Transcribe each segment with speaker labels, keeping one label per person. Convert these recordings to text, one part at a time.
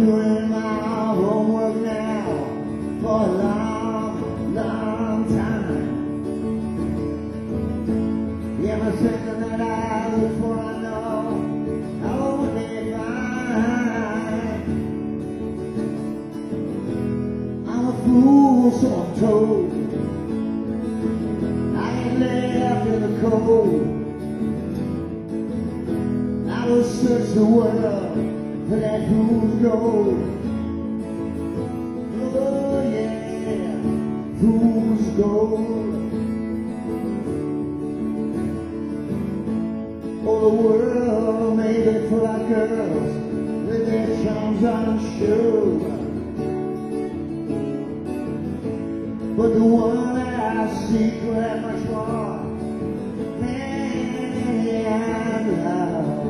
Speaker 1: doing my homework now for a long, long time. Everything that I look for, I know I will be fine. I'm a fool, so I'm told. I ain't left in the cold. I will search the world for that fool's gold. Oh yeah, fool's gold. Oh, the world may be full of girls with their charms on show, but the one that I seek will have much more than love.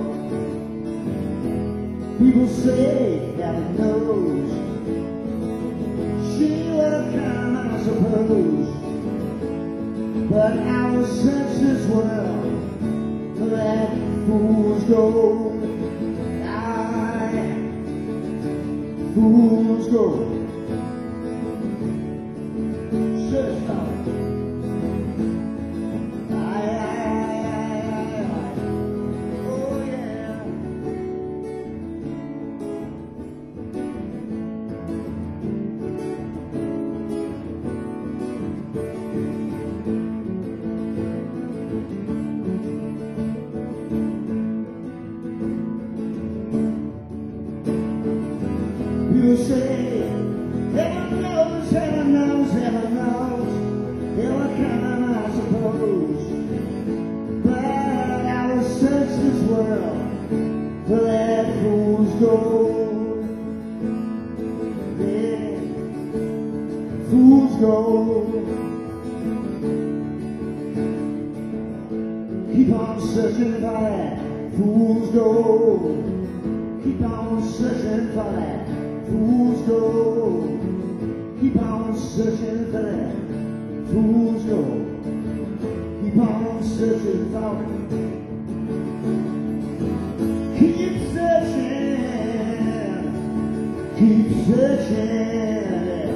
Speaker 1: People say that it knows she will come, I suppose, but I will search this world for that fool's gold. Fool's gold. Search for it. Oh yeah. You say, heaven knows, heaven knows, heaven knows, they will come, I suppose, but I will search this world for that fool's gold. Yeah, fool's gold. Keep on searching for that fool's gold. Keep on searching for that fool's gold. Keep on searching for that fool's gold. Keep on searching for it. Keep searching. Keep searching.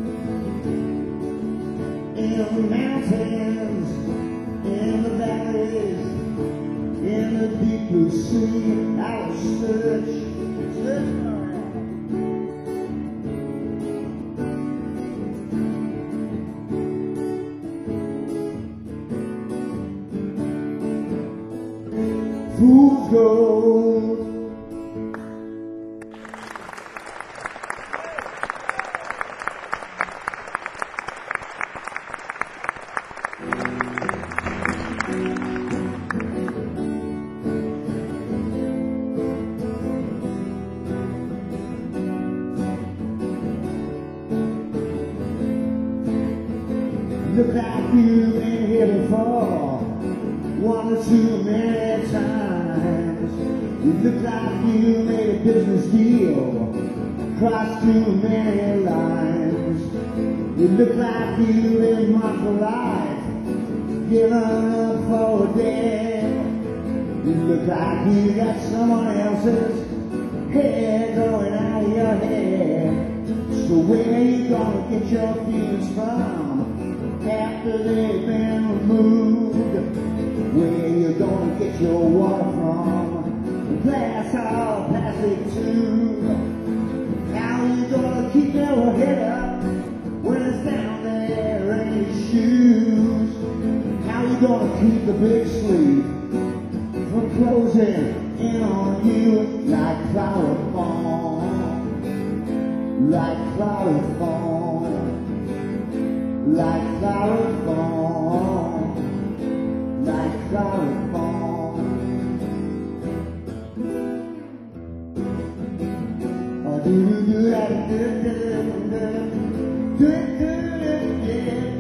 Speaker 1: In the mountains, in the valleys, in the deep blue sea, I'll search, search for it. Fool's gold. Look like you've been here before, one or too many times. You look like you made a business deal, crossed too many lines. You look like you lived much for life, given up for a day. You look like you got someone else's head going out of your head. So where you gonna get your feelings from after they've been removed? Where you gonna get your water from? Glass or plastic tube? How you gonna keep your head up when it's down there in your shoes? How you gonna keep the big sleep from closing in on you like cloud foam? Like cloud foam. Like cloud foam. Like cloud foam. Oh, do that, yeah.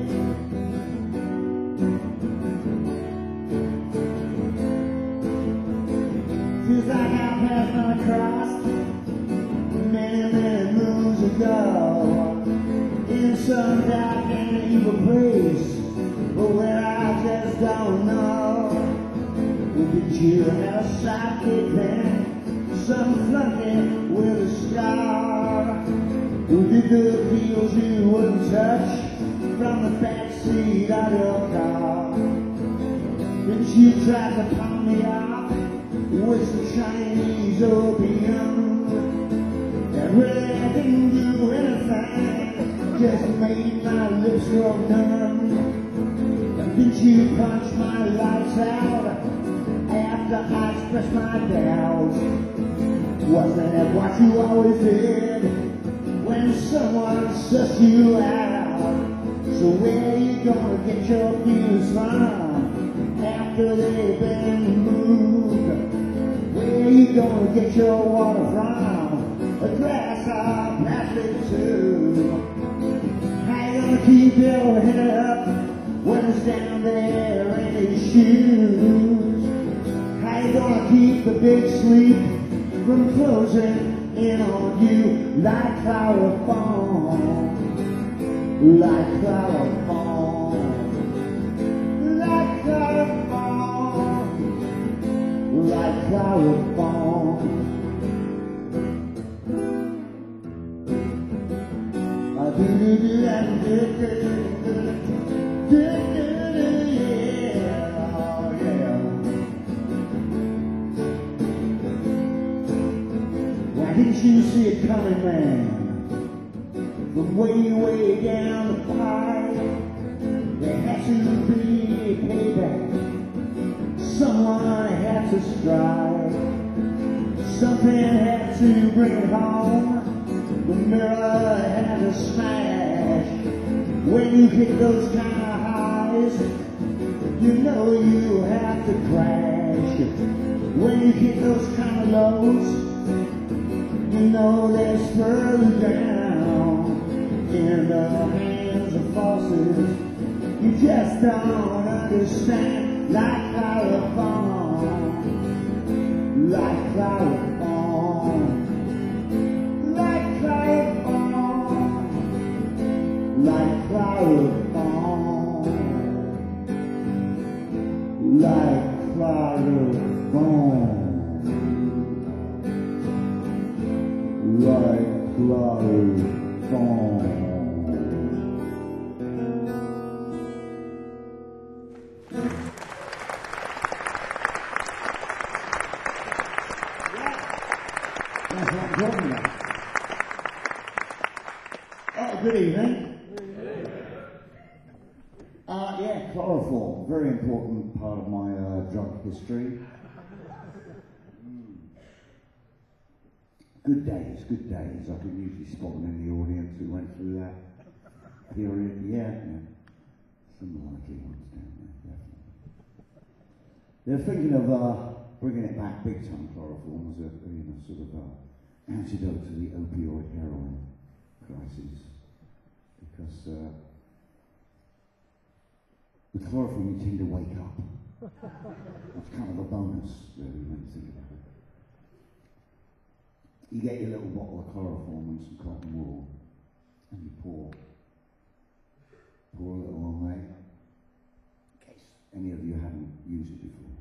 Speaker 1: Feels like I passed my cross many, many moons ago in some dark and evil place, but where I just don't know. Did you have a sidekick then? some flunky with a scar. Who did the deals you wouldn't touch from the backseat of your car? Didn't you try to palm me off with some Chinese opium? That really didn't do anything, just made my lips grow numb. And didn't you punch my lights out after I expressed my doubts? Wasn't that what you always did when someone sussed you out? So where you gonna get your views from after they've been moved? Where you gonna get your water from? A glass of plastic tube. How you gonna keep your head up when it's down there in his shoes? How you gonna keep the big sleep from closing in on you like chloroform? Like chloroform. Like chloroform. Like chloroform. Why didn't you see it coming, man? From way, way down the pipe, there had to be a payback. Someone had to strike. Something had to bring it home. The mirror had to smash. When you hit those kind of highs, you know you have to crash. When you hit those kind of lows, you know they're further down in the hands of forces you just don't understand. Like chloroform, like chloroform. Like chloroform, like chloroform, like chloroform, like chloroform. That's what I'm talking about. Oh, good evening. Yeah, chloroform, very important part of my drug history. Good days, good days. I could usually spot them in the audience who went through that period. Yeah. Some likely ones down there, definitely. They're thinking of bringing it back big time, chloroform, as a sort of antidote to the opioid heroin crisis. Because with chloroform you tend to wake up. That's kind of a bonus, really, when you think about it. You get your little bottle of chloroform and some cotton wool, and you pour a little on there, in case any of you haven't used it before.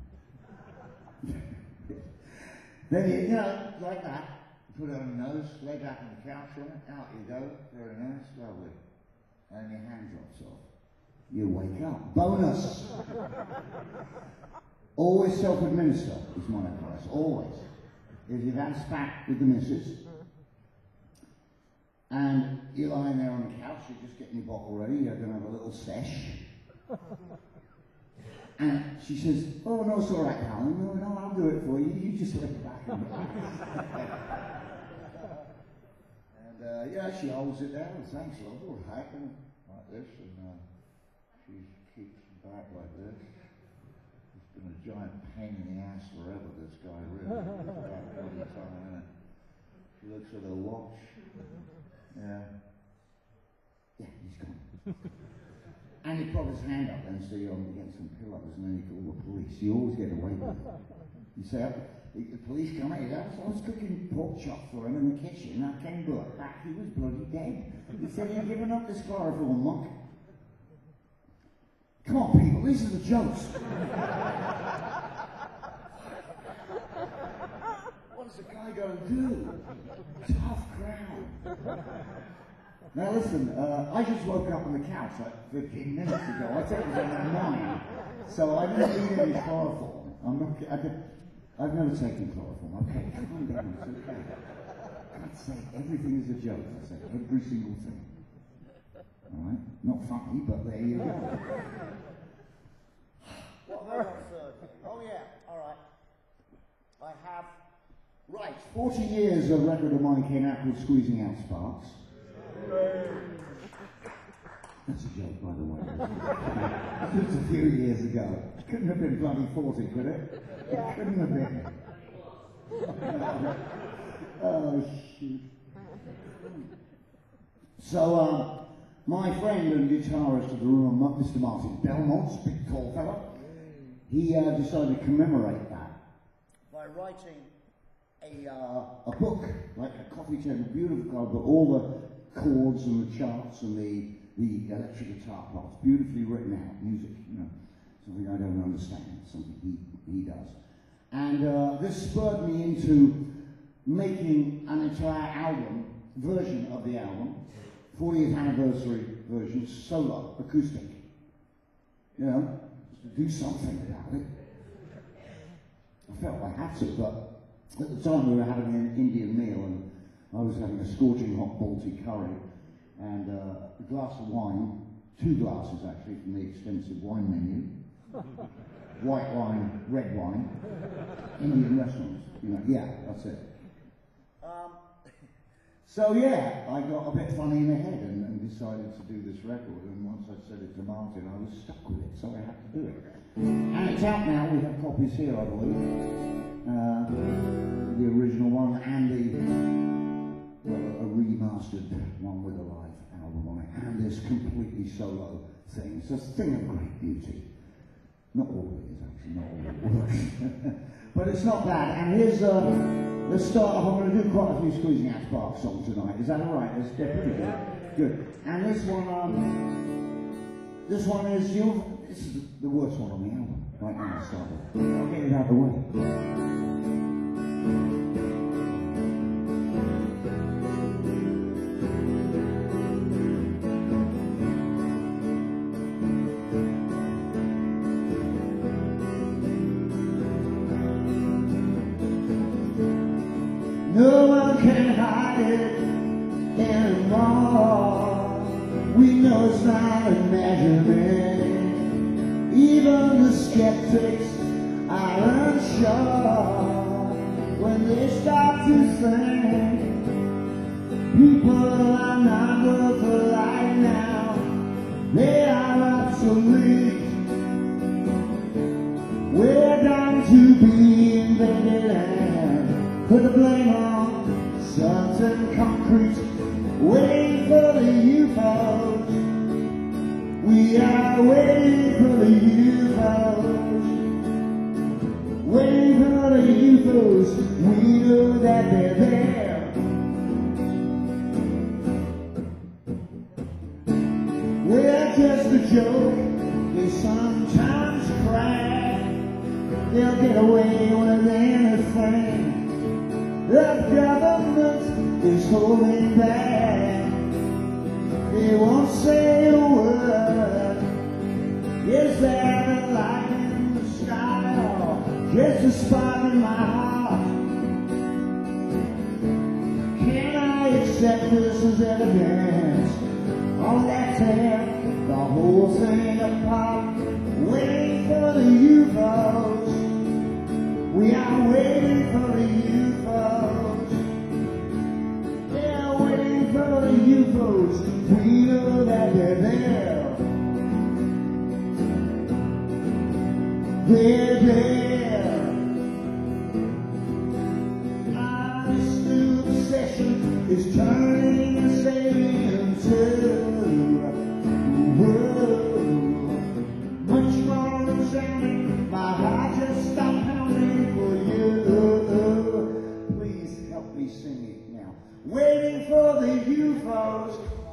Speaker 1: Then you know, like that, put it on your nose, lay back on the couch on it, out you go, very nice, lovely. And your hand drops off. You wake up. Bonus! Always self-administer is my advice, always. If you've had a spat with the missus, and you're lying there on the couch, you're just getting your bottle ready, you're going to have a little sesh. And she says, oh, no, it's all right, Alan. No, I'll do it for you. You just lay back and relax. And, yeah, she holds it there. Thanks, love. All right. And like this. And she keeps it back like this. It's been a giant pain in the ass forever, this guy, really. She looks at her watch. Yeah. Yeah, he's gone. And he put his hand up and say, I'm getting some pillows, and then you call the police. You always get away with it. You say, the police come out, I was cooking pork chop for him in the kitchen, I came back, he was bloody dead. He said, you're giving up this chloroform, monk. Come on, people, these are the jokes. What does a guy Tough crowd. Now listen, I just woke up on the couch like 15 minutes ago. I thought it was on 9. So I didn't need any chloroform. I've never taken chloroform. Okay, calm down, it's okay. God's sake, everything is a joke, I say. Every single thing. Alright? Not funny, but there you go. What have I got third? Oh yeah, alright. I have... Right, 40 years a record of mine came out called Squeezing Out Sparks. That's a joke, by the way. Just a few years ago. It couldn't have been bloody 40, could it? It couldn't have been. Oh, shoot. So, my friend and guitarist of the room, Mr. Martin Belmont, big tall fella, he decided to commemorate that by writing a book, like a coffee table, beautiful card, but all the chords and the charts and the electric guitar parts, beautifully written out, music, you know, something I don't understand, something he does. And this spurred me into making an entire album, version of the album, 40th anniversary version, solo, acoustic. You know, just to do something about it. I felt I had to, but at the time we were having an Indian meal and I was having a scorching hot Balti curry and a glass of wine, 2 glasses actually from the extensive wine menu. White wine, red wine, Indian restaurants, you know, yeah, that's it. So yeah, I got a bit funny in the head and decided to do this record, and once I said it to Martin, I was stuck with it, so I had to do it. And it's out now, we have copies here, I believe. The original one and a remastered one with a live album on it, and this completely solo thing. It's a thing of great beauty. Not all of it is actually, not all of it works. But it's not bad. And here's the start of, I'm going to do quite a few Squeezing Out Sparks songs tonight. Is that alright? They're pretty good. Good. And this one is, this is the worst one on the album. Right now, so I'll get it out of the way. No one can hide it anymore. We know it's not imaginary. Even the skeptics are unsure when they start to think people are not worth a life now. They are obsolete. We're done to be invented and put the blame on certain concrete, waiting for the UFOs. We are waiting for the UFOs. Waiting for the UFOs. We know that they're there. We're just a joke. They sometimes cry. They'll get away with anything. The government is holding back. They won't say a word. Is there a light in the sky or just a spot in my heart? Can I accept this as evidence? Or that tear the whole thing apart? Waiting for the UFOs. We are waiting for the UFOs. They're waiting for the UFOs. We know that they're there. They're there. This new obsession is turning and saving into a world much more exciting. My heart just stopped pounding for you. Please help me sing it now. Waiting for the UFOs.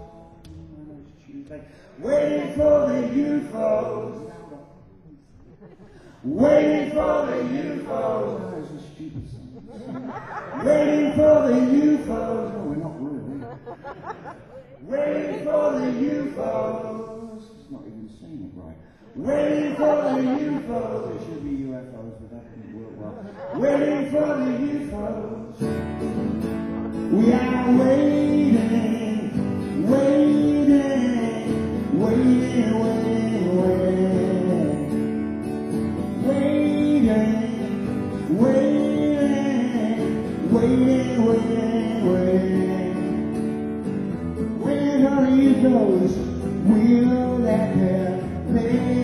Speaker 1: Waiting for the UFOs. Waiting for the UFOs. That was a stupid song. Waiting for the UFOs. No, we're not really. Waiting for the UFOs. It's not even saying it right. Waiting for the UFOs. It should be UFOs, but that didn't work well. Waiting for the UFOs. We are waiting, waiting, waiting, waiting, waiting, waiting, waiting, waiting, waiting. When are you those? We know that they're there.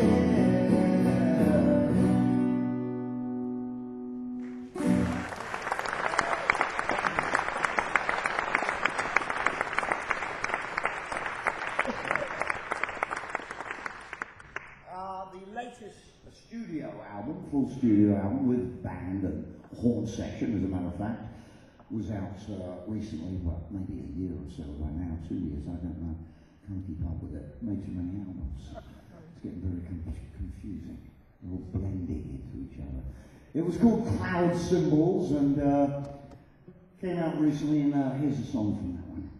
Speaker 1: The latest studio album, full studio album with band and horn section, as a matter of fact, was out recently, well, maybe a year or so by now, 2 years, I don't know. Can't keep up with it. Made too many albums. It's getting very confusing. They're all blending into each other. It was called Cloud Symbols and came out recently, and here's a song from that one.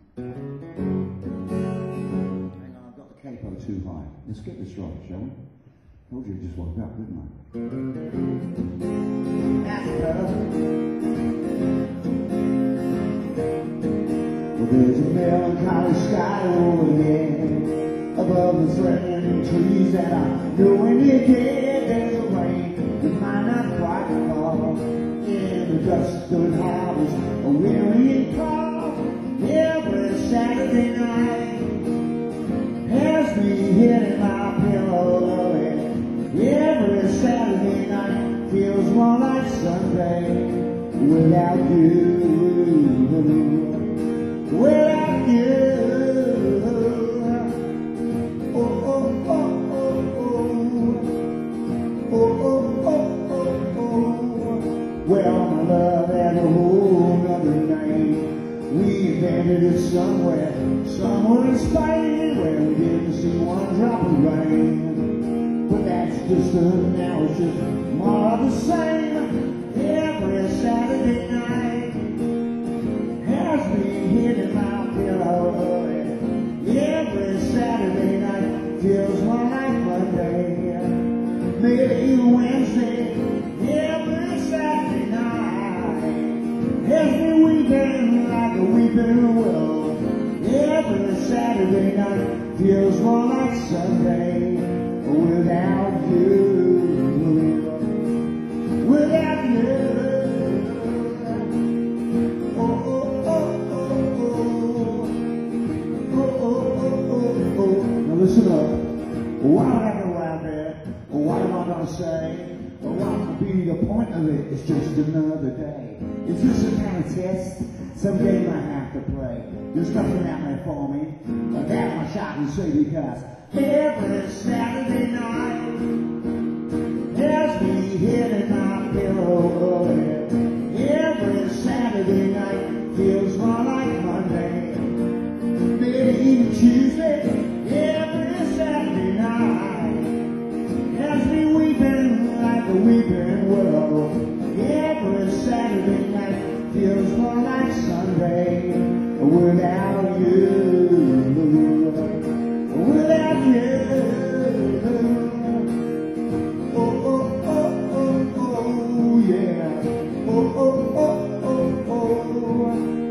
Speaker 1: Hang on, I've got the capo too high. Let's get this right, shall we? Told you I just woke up, didn't I? That's better. Well, there's a melancholy sky over there, above the threatening trees that I know when you get. There's a rain that might not quite fall in the dust of houses, a weary call every Saturday night has me hitting my pillow. Every Saturday night feels more like Sunday without you. Without you. Oh, oh, oh, oh, oh. Oh, oh, oh, oh, oh. Well, my love had a whole nother name. We invented it somewhere in Spain, where we didn't see one drop of rain. But that's just now it's just more of the same. Every Saturday night has me hitting my pillow. Every Saturday night feels more like Monday, maybe Wednesday. Every Saturday night has me weeping like a weeping willow. Every Saturday night feels more like Sunday without you. Without you. Oh, oh, oh, oh, oh. Oh, oh, oh, oh, oh. Now listen up. Why do I go out there? What am I gonna say? What will be the point of it? It's just another day. Is this a kind of test? Some game I have to play. There's nothing out there for me. But that's my shot and say, because every Saturday night has me hitting my pillow. Every Saturday night feels more like Monday, maybe even Tuesday. Every Saturday night has me weeping like a weeping willow. Every Saturday night feels more like Sunday without you. Without you. Oh, oh, oh, oh, oh, yeah. Oh, oh, oh, oh, oh.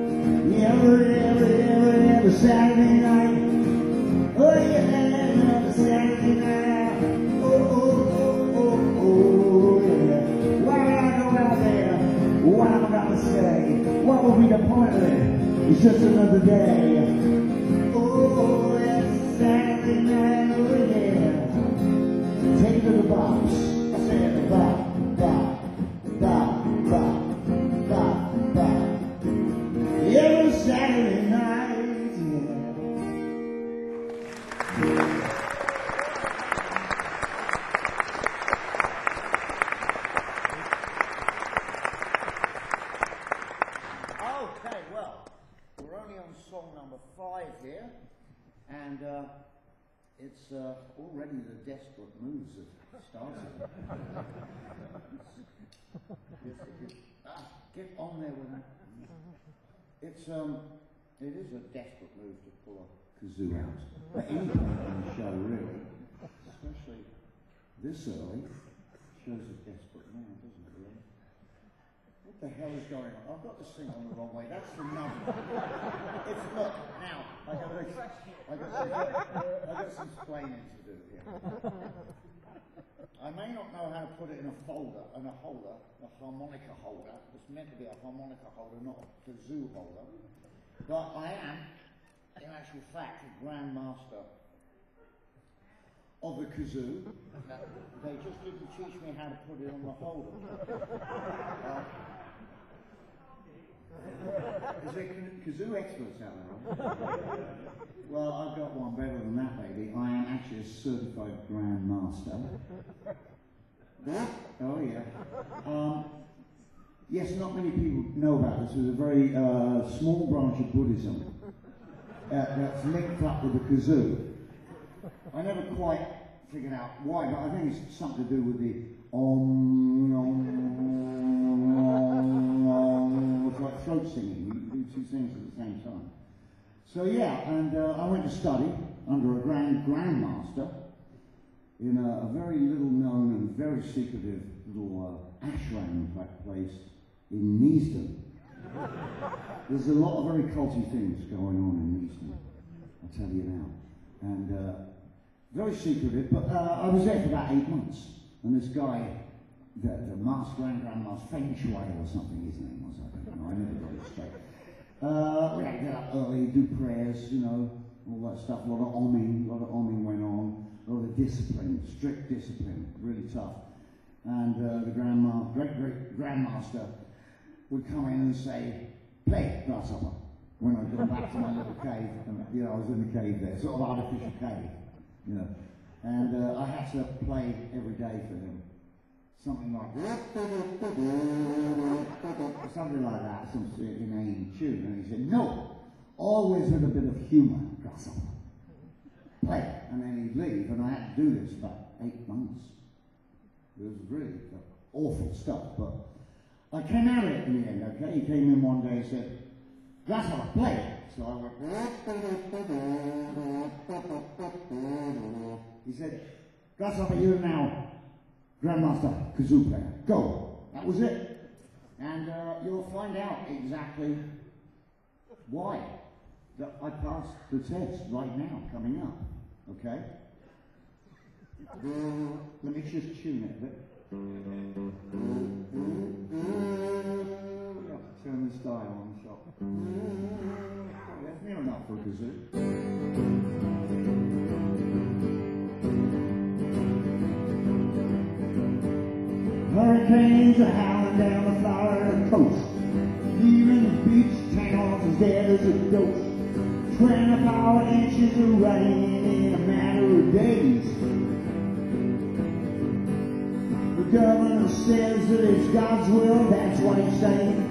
Speaker 1: Every Saturday night. Oh, yeah, every Saturday night. Oh, oh, oh, oh, oh, yeah. Why do I go out there? What am I gonna say? What will be the point of it? It's just another day. Oh, it's Saturday night, oh yeah. Take it to the box. I said the box, box, box, box, box, box. Every Saturday night, yeah. Okay, well, we're only on song number 5 here, and it's already the desperate moves have started. Get
Speaker 2: on there with me. It's it is a desperate move to pull a kazoo out at any point in the show, really, especially this early. Shows a desperate man, doesn't it, really? What the hell is going on? I've got this thing on the wrong way. That's the number. It's look now. I got some explaining to do here. I may not know how to put it in a holder, a harmonica holder. It's meant to be a harmonica holder, not a kazoo holder. But I am, in actual fact, a grandmaster of the kazoo. They just didn't teach me how to put it on the holder. Is there kazoo experts out there? Well, I've got one better than that, baby. I am actually a certified grandmaster. Oh, yeah. Yes, not many people know about this. There's a very small branch of Buddhism that's linked up with the kazoo. I never quite figured out why, but I think it's something to do with the it's like throat singing. You do two things at the same time. So yeah, and I went to study under a grandmaster in a very little known and very secretive little ashram place in Neasden. There's a lot of very culty things going on in Neasden, I'll tell you now. And very secretive, but I was there for about 8 months. And this guy, the master grandmaster, Feng Shui or something his name was, I don't know, I never got it straight. We had to get up early, do prayers, you know, all that stuff, a lot of omming went on, a lot of discipline, strict discipline, really tough. And the great grandmaster would come in and say, play, grasshopper, when I'd gone back to my little cave, and, you know, I was in the cave there, sort of artificial cave, you know, and I had to play every day for him. Something like something like that, some inane tune. And he said, no, always with a bit of humour, grasshopper. Play. And then he'd leave, and I had to do this for 8 months. It was really awful stuff, but I came out of it in the end, okay? He came in one day and said, grasshopper, play. So I went, he said, grasshopper, you're now grandmaster kazoo player. Go. That was it. And you'll find out exactly why that I passed the test right now, coming up. Okay? Let me just tune it a bit. Yeah, turn this dial on the shop. That's near enough for a kazoo. Hurricanes are howling down the Florida coast, leaving beach towns as dead as a ghost. 24 inches of rain in a matter of days. The governor says that it's God's will, that's what he's saying.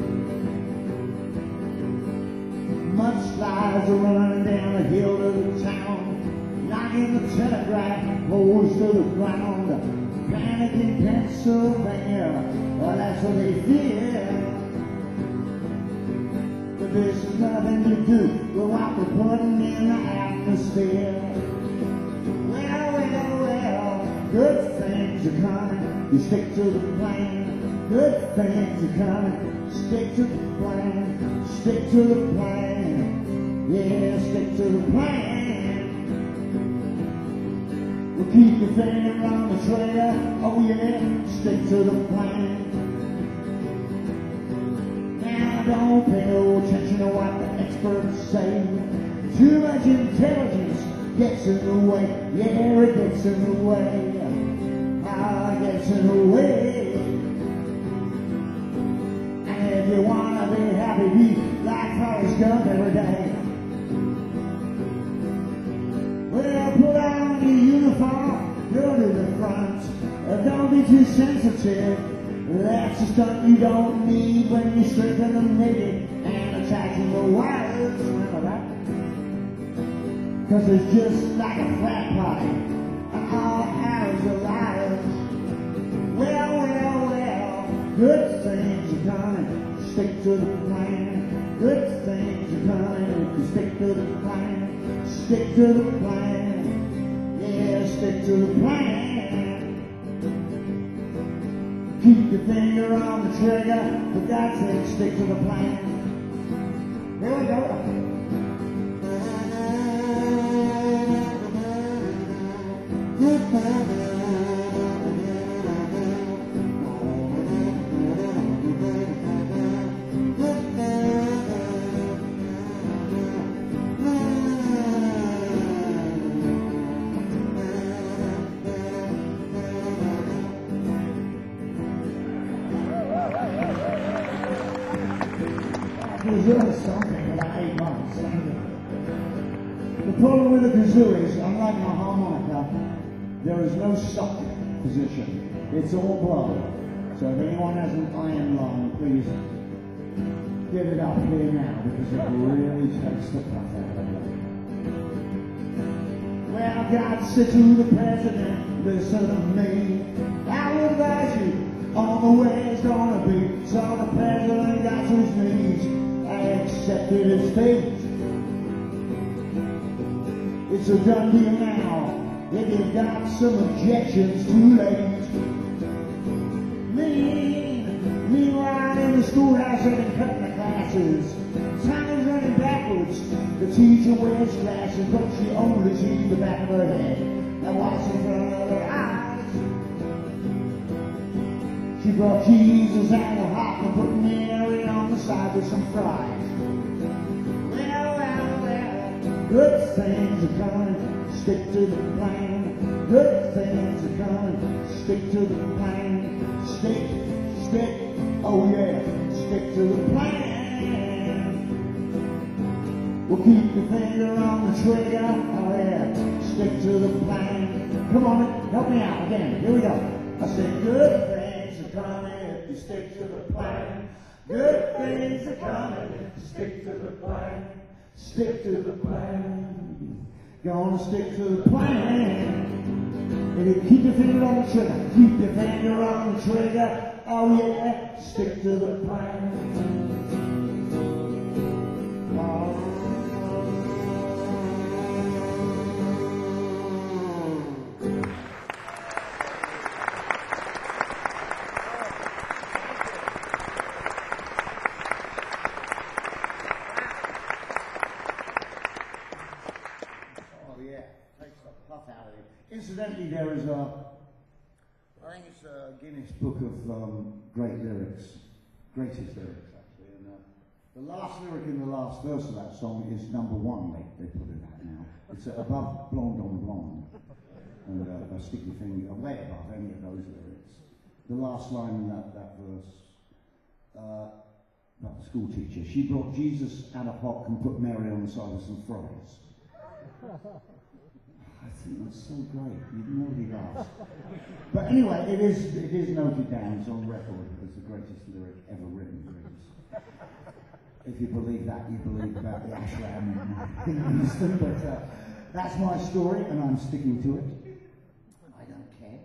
Speaker 2: Mudslides are running down the hill to the town, knocking the telegraph poles to the ground. Panic in Pennsylvania, well, that's what they fear. But there's nothing to do without the putting in the atmosphere. Well, good things are coming, you stick to the plan. Good things are coming, stick to the plan. Stick to the plan, yeah, stick to the plan. We'll keep your finger on the trigger, oh yeah, stick to the plan. Now don't pay no attention to what the experts say. Too much intelligence gets in the way, yeah, it gets in the way. Ah, it gets in the way. And if you wanna be happy, be like Forrest Gump every day. Well, put on your uniform, go to the front. Don't be too sensitive. That's a stunt you don't need when you're stripping the naked and attacking the wires. Remember that? Cause it's just like a flat party, and all arrows are liars. Well, good things are coming. stick to the plan. Good things are coming if you stick to the plan. Stick to the plan. Yeah, stick to the plan. Keep your finger on the trigger. For God's sake, stick to the plan. Here we go. Kazoo is something about 8 months. The problem with the kazoo is, unlike my harmonica, there is no stuck position. It's all blow. So if anyone has an iron lung, please get it up here now, because it really takes the puff out of it. Well, God said to the president, listen to me, I will advise you on the way it's gonna be. So the president got to his knees, accepted his fate. It's a done deal now. If you've got some objections, too late. Meanwhile, in the schoolhouse, I've been cutting the classes. Time is running backwards. The teacher wears glasses, but she only sees the back of her head. Now what's in front of her eyes? She brought Jesus and a hot and put Mary on the side with some fries. Good things are coming, stick to the plan. Good things are coming, stick to the plan. Stick, oh yeah, stick to the plan. Well, keep your finger on the trigger, oh yeah, stick to the plan. Come on, help me out again, here we go. I said good things are coming if you stick to the plan. Good things are coming, stick to the plan. Stick to the plan. Gonna stick to the plan. And you keep your finger on the trigger. Keep your finger on the trigger. Oh yeah, stick to the plan. Incidentally, there is I think it's a Guinness Book of Great Lyrics, greatest lyrics actually, and the last lyric in the last verse of that song is number 1, they put it at now. It's above Blonde on Blonde, and a sticky finger, way above any of those lyrics. The last line in that verse, about the school teacher, she brought Jesus out of hock and put Mary on the side of some fries. I think that's so great. You'd nobody laughs. But anyway, it is noted down. It's on record as the greatest lyric ever written. If you believe that, you believe about the ashram in Easton. But that's my story, and I'm sticking to it. I don't care.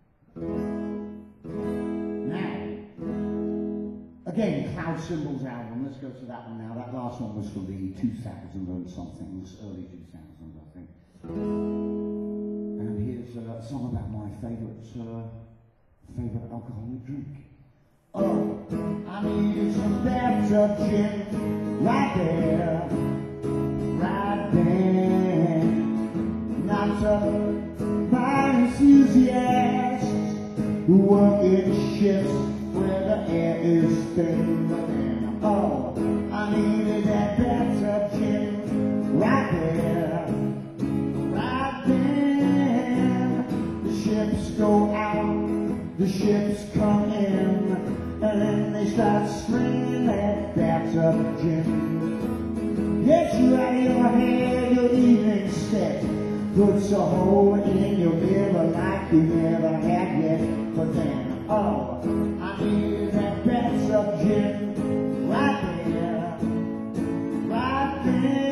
Speaker 2: Now, again, Cloud Symbols album. Let's go to that one now. That last one was from the 2000 and somethings, early 2000s, I think. And here's a song about my favourite alcoholic drink. Oh, I needed some bathtub gin right there, right then. Not by enthusiasts who work in shifts where the air is thin. Oh, I needed that bathtub gin right there. Ships go out, the ships come in, and then they start screaming that bathtub gin. Gets you out of your head, your evening set, puts a hole in your liver like you never had yet. But then, oh, I needed that bathtub gin right there, right there.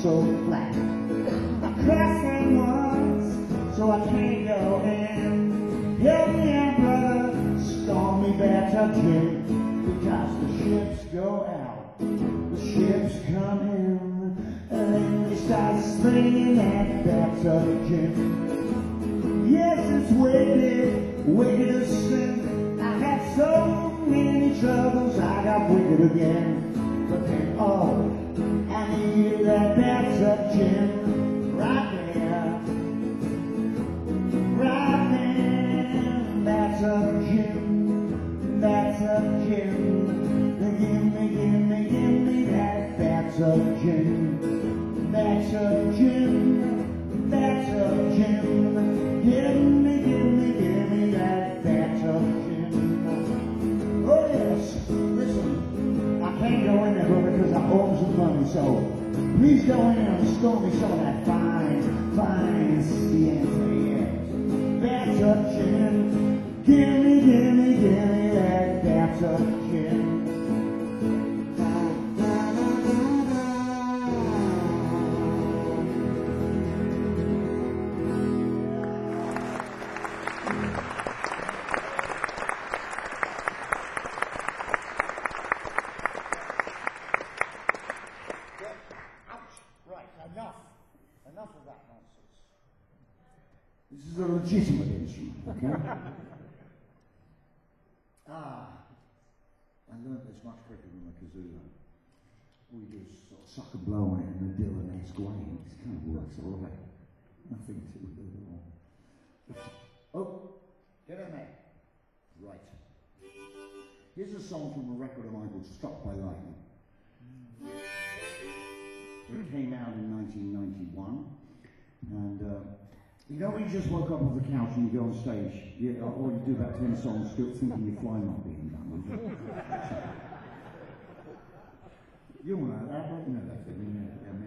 Speaker 2: so flat. I crashed in once, so I can't go in. Help me out, brother, storm me back to Jim, because the ships go out, the ships come in, and then they start slinging that bathtub Jim. Yes, it's wicked, wicked as sin. I had so many troubles, I got wicked again. But then, oh, I needed that bathtub Jim right there, right there. Bathtub Jim, bathtub Jim. Give me that bathtub Jim, bathtub Jim, bathtub Jim. Give me that bathtub Jim. Oh yes, listen, I can't go in there, brother, because I owe some money, so please go in there and store me some of that fine, fine CNT. Bathtub Jim, give me that bathtub Jim. Enough of that nonsense. This is a legitimate instrument, okay? I learned this much quicker than the kazoo. All you do is sort of suck and blow on it and then do an esque way. It kind of works all right. Nothing to do at all. Oh, get in there. Right. Here's a song from a record of mine called Struck by Lightning. It came out in 1991, and you know when you just woke up off the couch and you go on stage, or you do about 10 songs still thinking your fly not being done. You all know that, right? You know that feeling,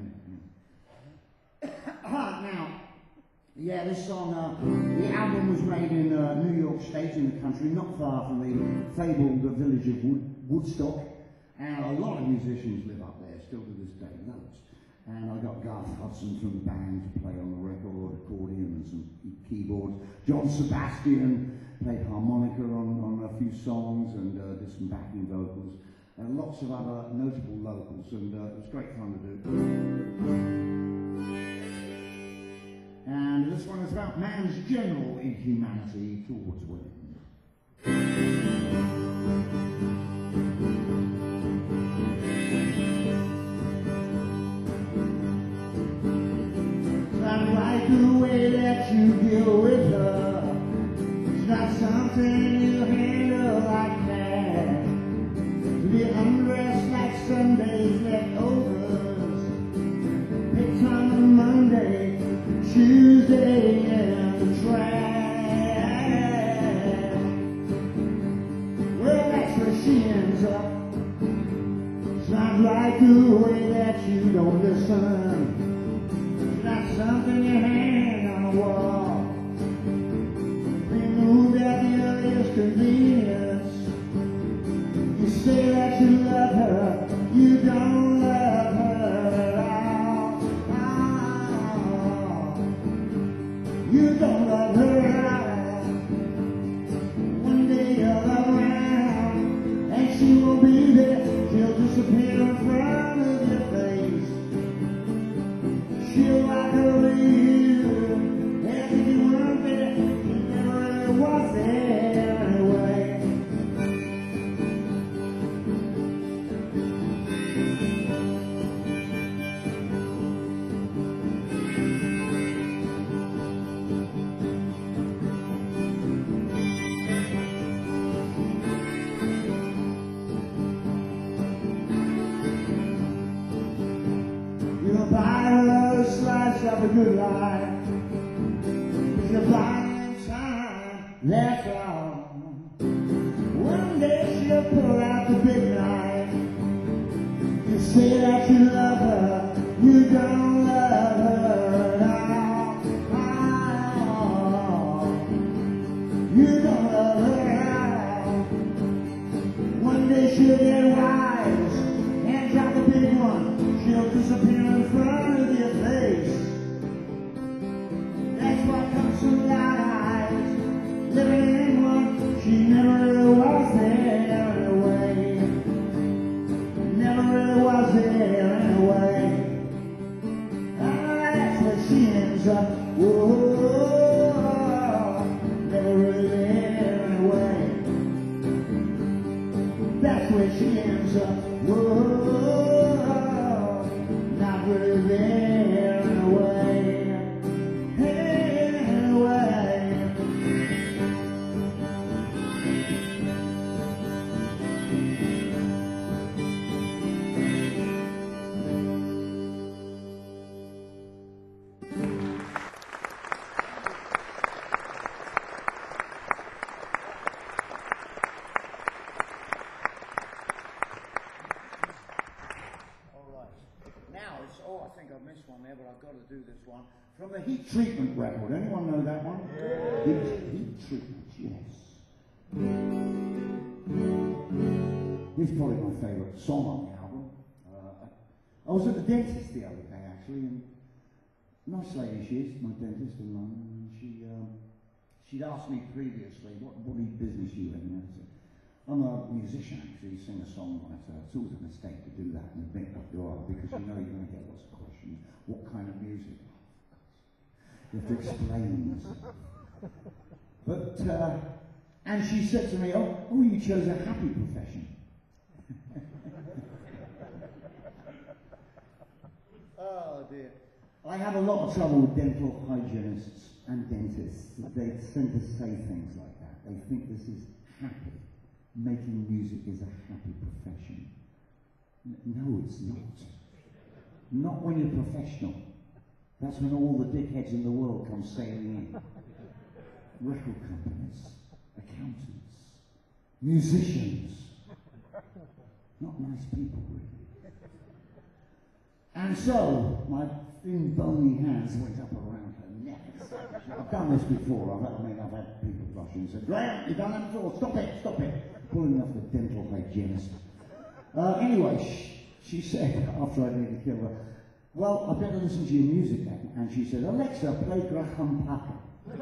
Speaker 2: Now, yeah, this song, the album was made in New York State in the country, not far from the fabled village of Woodstock, and a lot of musicians live up there still to this day, loads. And I got Garth Hudson from the band to play on the record, accordion and some keyboards. John Sebastian played harmonica on a few songs and did some backing vocals. And lots of other notable locals, and it was great fun to do. And this one is about man's general inhumanity towards women. The way that you deal with her, it's not something you handle like that. To be undressed like Sunday's leftovers, picked on a Monday, Tuesday in the trash. Well, that's where she ends up. It's not like the way that you don't listen. Not something you hang on the wall, removed at the earliest convenience. You say that you love her, you don't love her at all. You don't love her at all. One day you'll love around, and she won't be there. She'll disappear in front of your face. She'll walk over you, as if you weren't there, you never really was there anyway. You'll buy her a slice of a good life. If you're buying time, that's all. One day she'll pull out the big knife. You say that you love her, you don't love her at all. You don't love her at all. One day she'll get wise and drop a big one. She'll disappear in front of to do this one from the Heat Treatment record. Anyone know that one? Yeah. Heat Treatment, yes. It's probably my favourite song on the album. I was at the dentist the other day, actually, and nice lady she is, my dentist in London, and she'd asked me previously, what business you in? And I said, I'm a musician, actually, singer-songwriter. It's always a mistake to do that and admit what you are, because you know you're going to get lots of questions. What kind of music? You have to explain yourself. But, and she said to me, oh, you chose a happy profession. Oh dear. I have a lot of trouble with dental hygienists and dentists. They tend to say things like that. They think this is happy. Making music is a happy profession. No, it's not. Not when you're professional. That's when all the dickheads in the world come sailing in. Record companies, accountants, musicians. Not nice people, really. And so, my thin, bony hands went up around her neck. I've done this before. I've had people rush in and say, Graham, you've done that before. Stop it. Pulling off the dental hygienist. Anyway, she said, after I nearly killed her, well, I better listen to your music then. And she said, Alexa, play Graham Packer.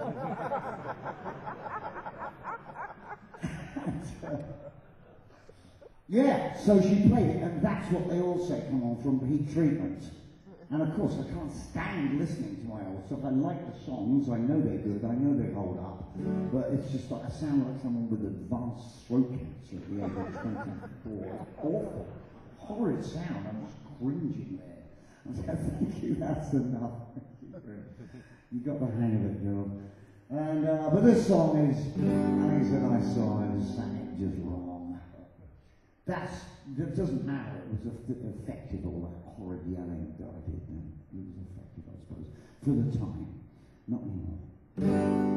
Speaker 2: Yeah, so she played it, and that's what they all say, come on, from Heat Treatment. And of course, I can't stand listening to my old stuff. I like the songs, I know they're good, I know they hold up, but it's just like, I sound like someone with advanced throat cancer at the age of 24. Awful, horrid sound, I'm just cringing there. I said, thank you, that's enough. You got the hang of it, girl. And, but this song is, I think it's a nice song, I just sang it just wrong. It doesn't matter, it was effective, all that horrid yelling that I did then. It was effective, I suppose, for the time, not anymore.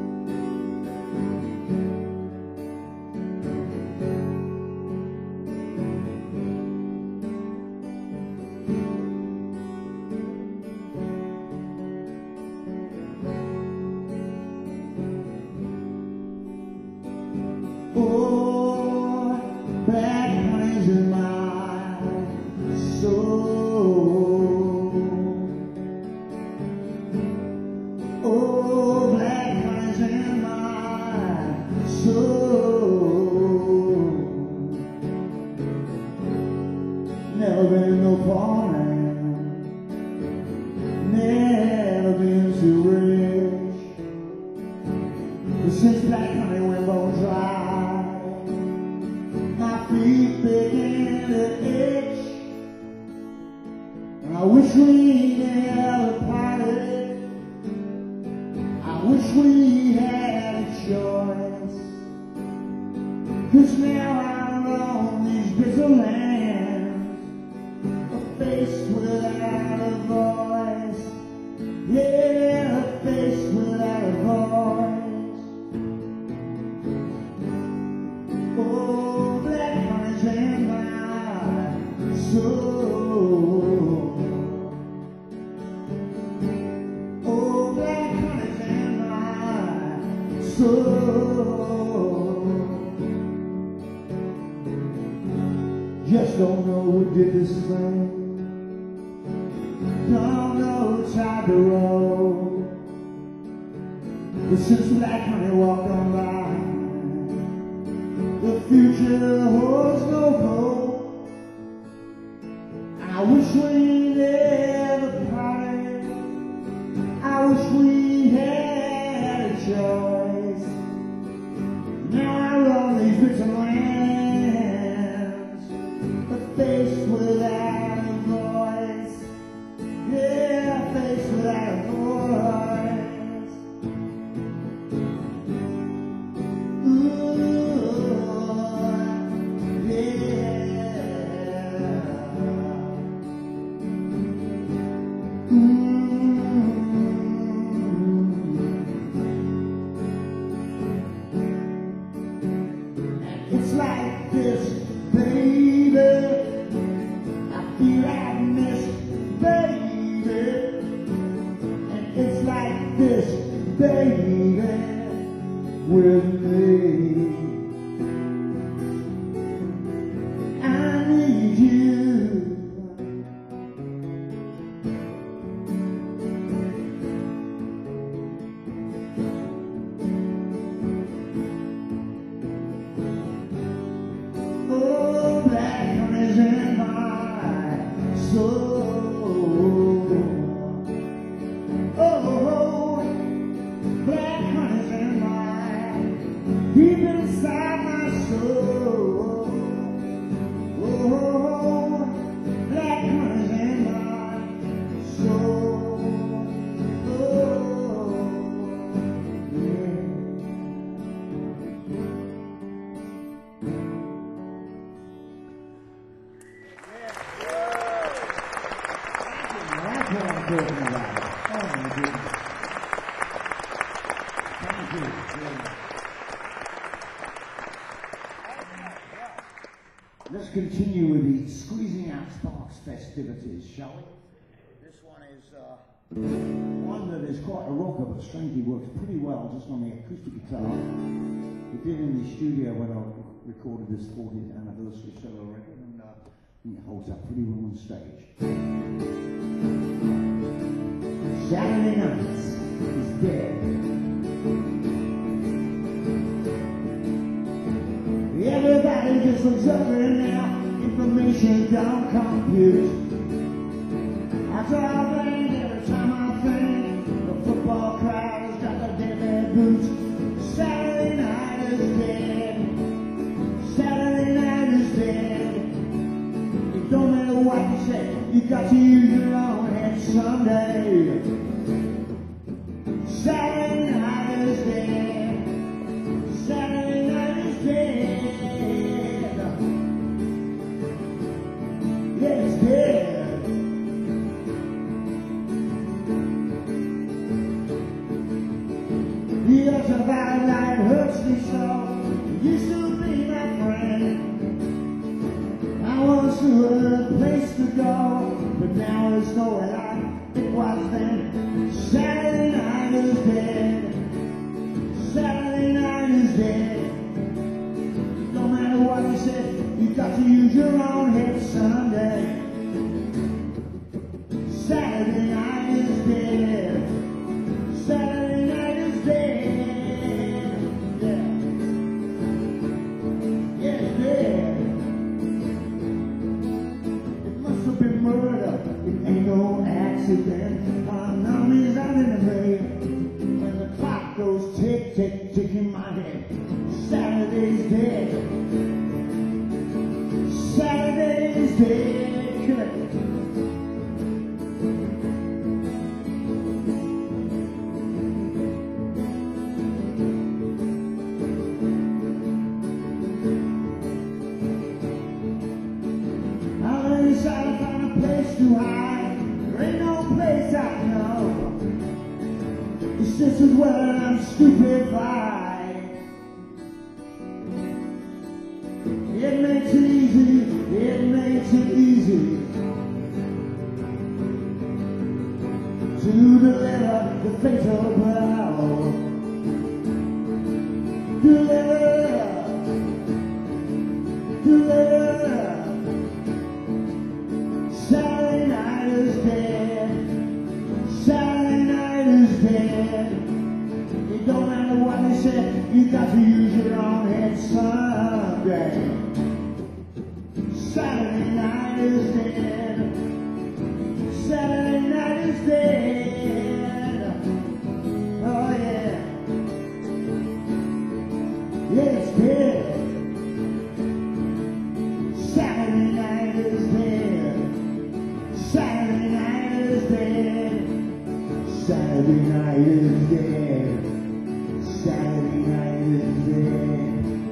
Speaker 2: Just don't know who did this thing. Don't know who tried to roll. But since Black Honey walked on by, the future holds no hope. And I wish we never parted. I wish we had a choice. Now I run these bits of land, face without a voice, yeah, face without a voice. Ooh, yeah.
Speaker 1: with me. I need you. Oh, black honey's in my soul. Oh, black honey's in my, deep inside my soul. Oh, black honey's in my soul. Oh, yeah. That's what I'm talking about. Oh my goodness. Thank you. Yeah. Let's continue with the Squeezing Out Sparks festivities, shall we? This one is one that is quite a rocker, but strangely works pretty well just on the acoustic guitar. We did in the studio when I recorded this 40th anniversary solo record, and I think it holds up pretty well on stage. Saturday Night is dead. Everybody just looks over now. Information don't compute. After I think, every time I think, the football crowd has got the dead boots. Saturday night is dead. Saturday night is dead. It don't matter what you say, you got to use your own head someday. Saturday night is dead. Saturday night is dead. Yeah, it's dead. The ultraviolet light hurts me so. You used to be my friend. I once knew a place to go, but now there's nowhere like it was then. Saturday night is dead. Saturday night is dead. No matter what you say, you got to use your own head someday. Saturday night is dead. Saturday night is dead. Yeah. Yeah, it's dead. It must have been murder. It ain't no accident. My memories are in the vein. When the clock goes tick, tick, tick in my head. Saturday's dead. Saturday's dead. Kill it. I decided to find a place to hide. There ain't no place I know. It's just as well I'm stupefied. It makes it easy. It makes it easy to deliver the fatal blow. Deliver. Saturday night is dead. Saturday night is dead. It don't matter what they say, you got to use your own head someday. Saturday night is dead. Saturday night is dead. Oh yeah. Yeah, it's dead. Saturday night is dead. Saturday night is dead. Saturday night is dead. Saturday night is dead.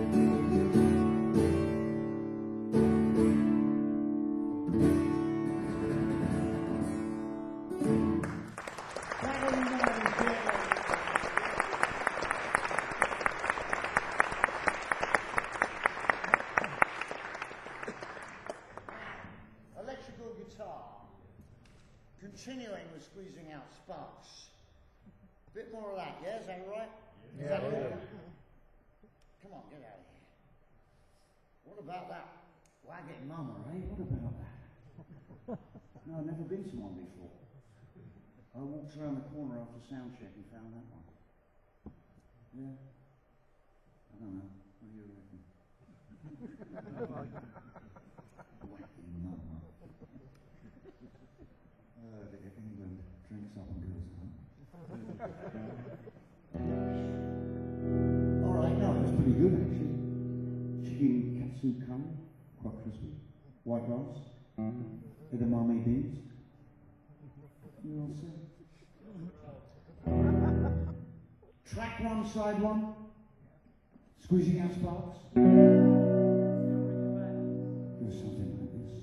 Speaker 1: Saturday night is dead. Electrical guitar. Continuing with Squeezing Out Sparks. Bit more of that, yeah? Is that right?
Speaker 3: Yeah.
Speaker 1: Is that all?
Speaker 2: What about that wagon mama, eh? What about that? No, I've never been to one before. I walked around the corner after sound check and found that one. Yeah. I don't know. What do you reckon? Wacky mama. England drinks up and goes home. Alright, no, that's pretty good actually. Chicken katsu curry, quite crispy. White rice, edamame beans. You all set? Track one, side one. Squeezing out sparks. Do something like this.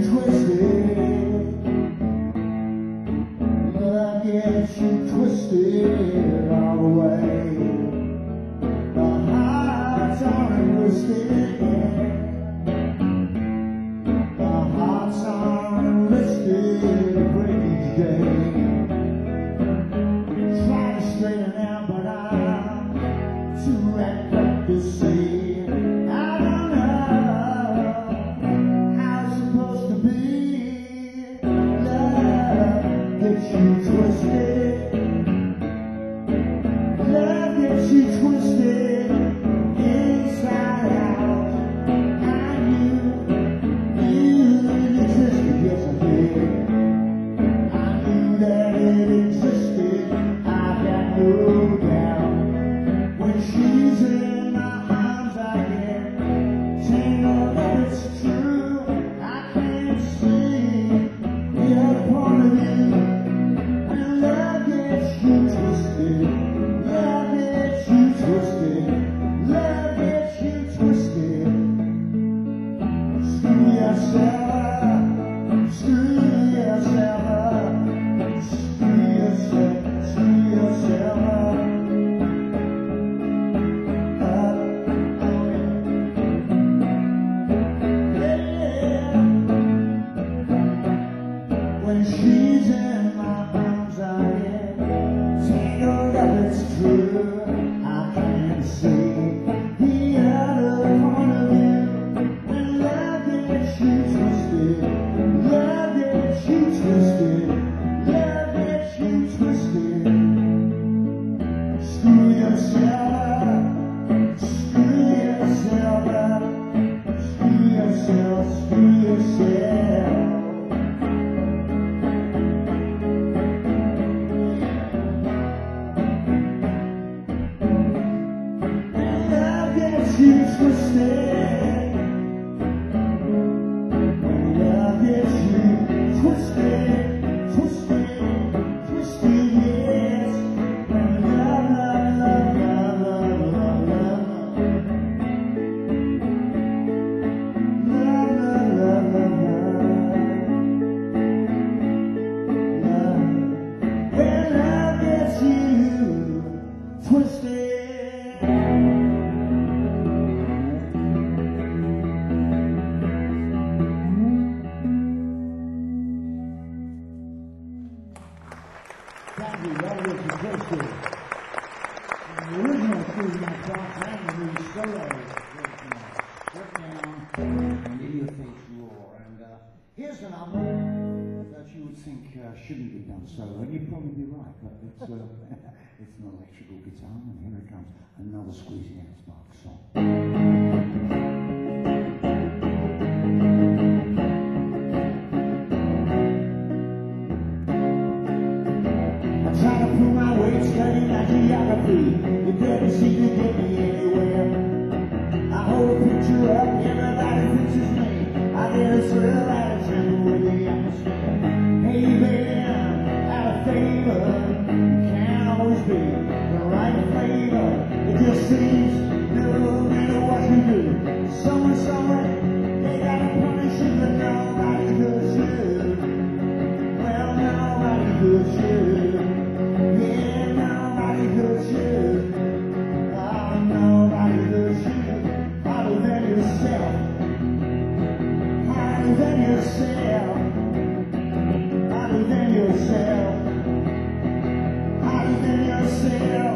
Speaker 2: twisted. Love gets you twisted all the way. The hearts are enlisted. The hearts are enlisted to break each day. Try to straighten out, but I'm too wrapped up to see. I don't know how it's supposed to be. Love gets you twisted. Love gets you twisted inside out. I knew it existed, yes I did. I knew that it existed, I got no doubt. When she's in my arms I get tangled up, it's true. I can't see the other part of you. When love gets you twisted, love gets you twisted, love gets you twisted. Screw yourself up, screw yourself up, screw yourself up. When she's in my arms, I get tangled up, it's true. I can't see the other point of view. When love gets you twisted, love gets you twisted, love gets you twisted. Screw yourself up, screw yourself up, screw yourself. You twisted. When love gets you twisted, yes. When when love gets you twisted. Thank you, that was the first one. The original Susan McCoy and the new solo written down and In Your Face Roar. And here's an album that you would think shouldn't be done solo, and you'd probably be right, but it's an electrical guitar, and here it comes, another Squeezy and Spark song. Try to pull my weight, studying my geography. It doesn't seem to get me anywhere. I hold a picture up, everybody thinks it's me. I get a thrill out of tremble with the atmosphere. Hey baby, out of favor, can't always be the right flavor. It just seems no matter what you do, someone somewhere, they gotta punish you, but nobody hurts you. Well, nobody hurts you. Yeah, nobody hurts you. Oh, nobody hurts you. Harder than yourself. Harder than yourself. Harder than yourself. Harder than yourself.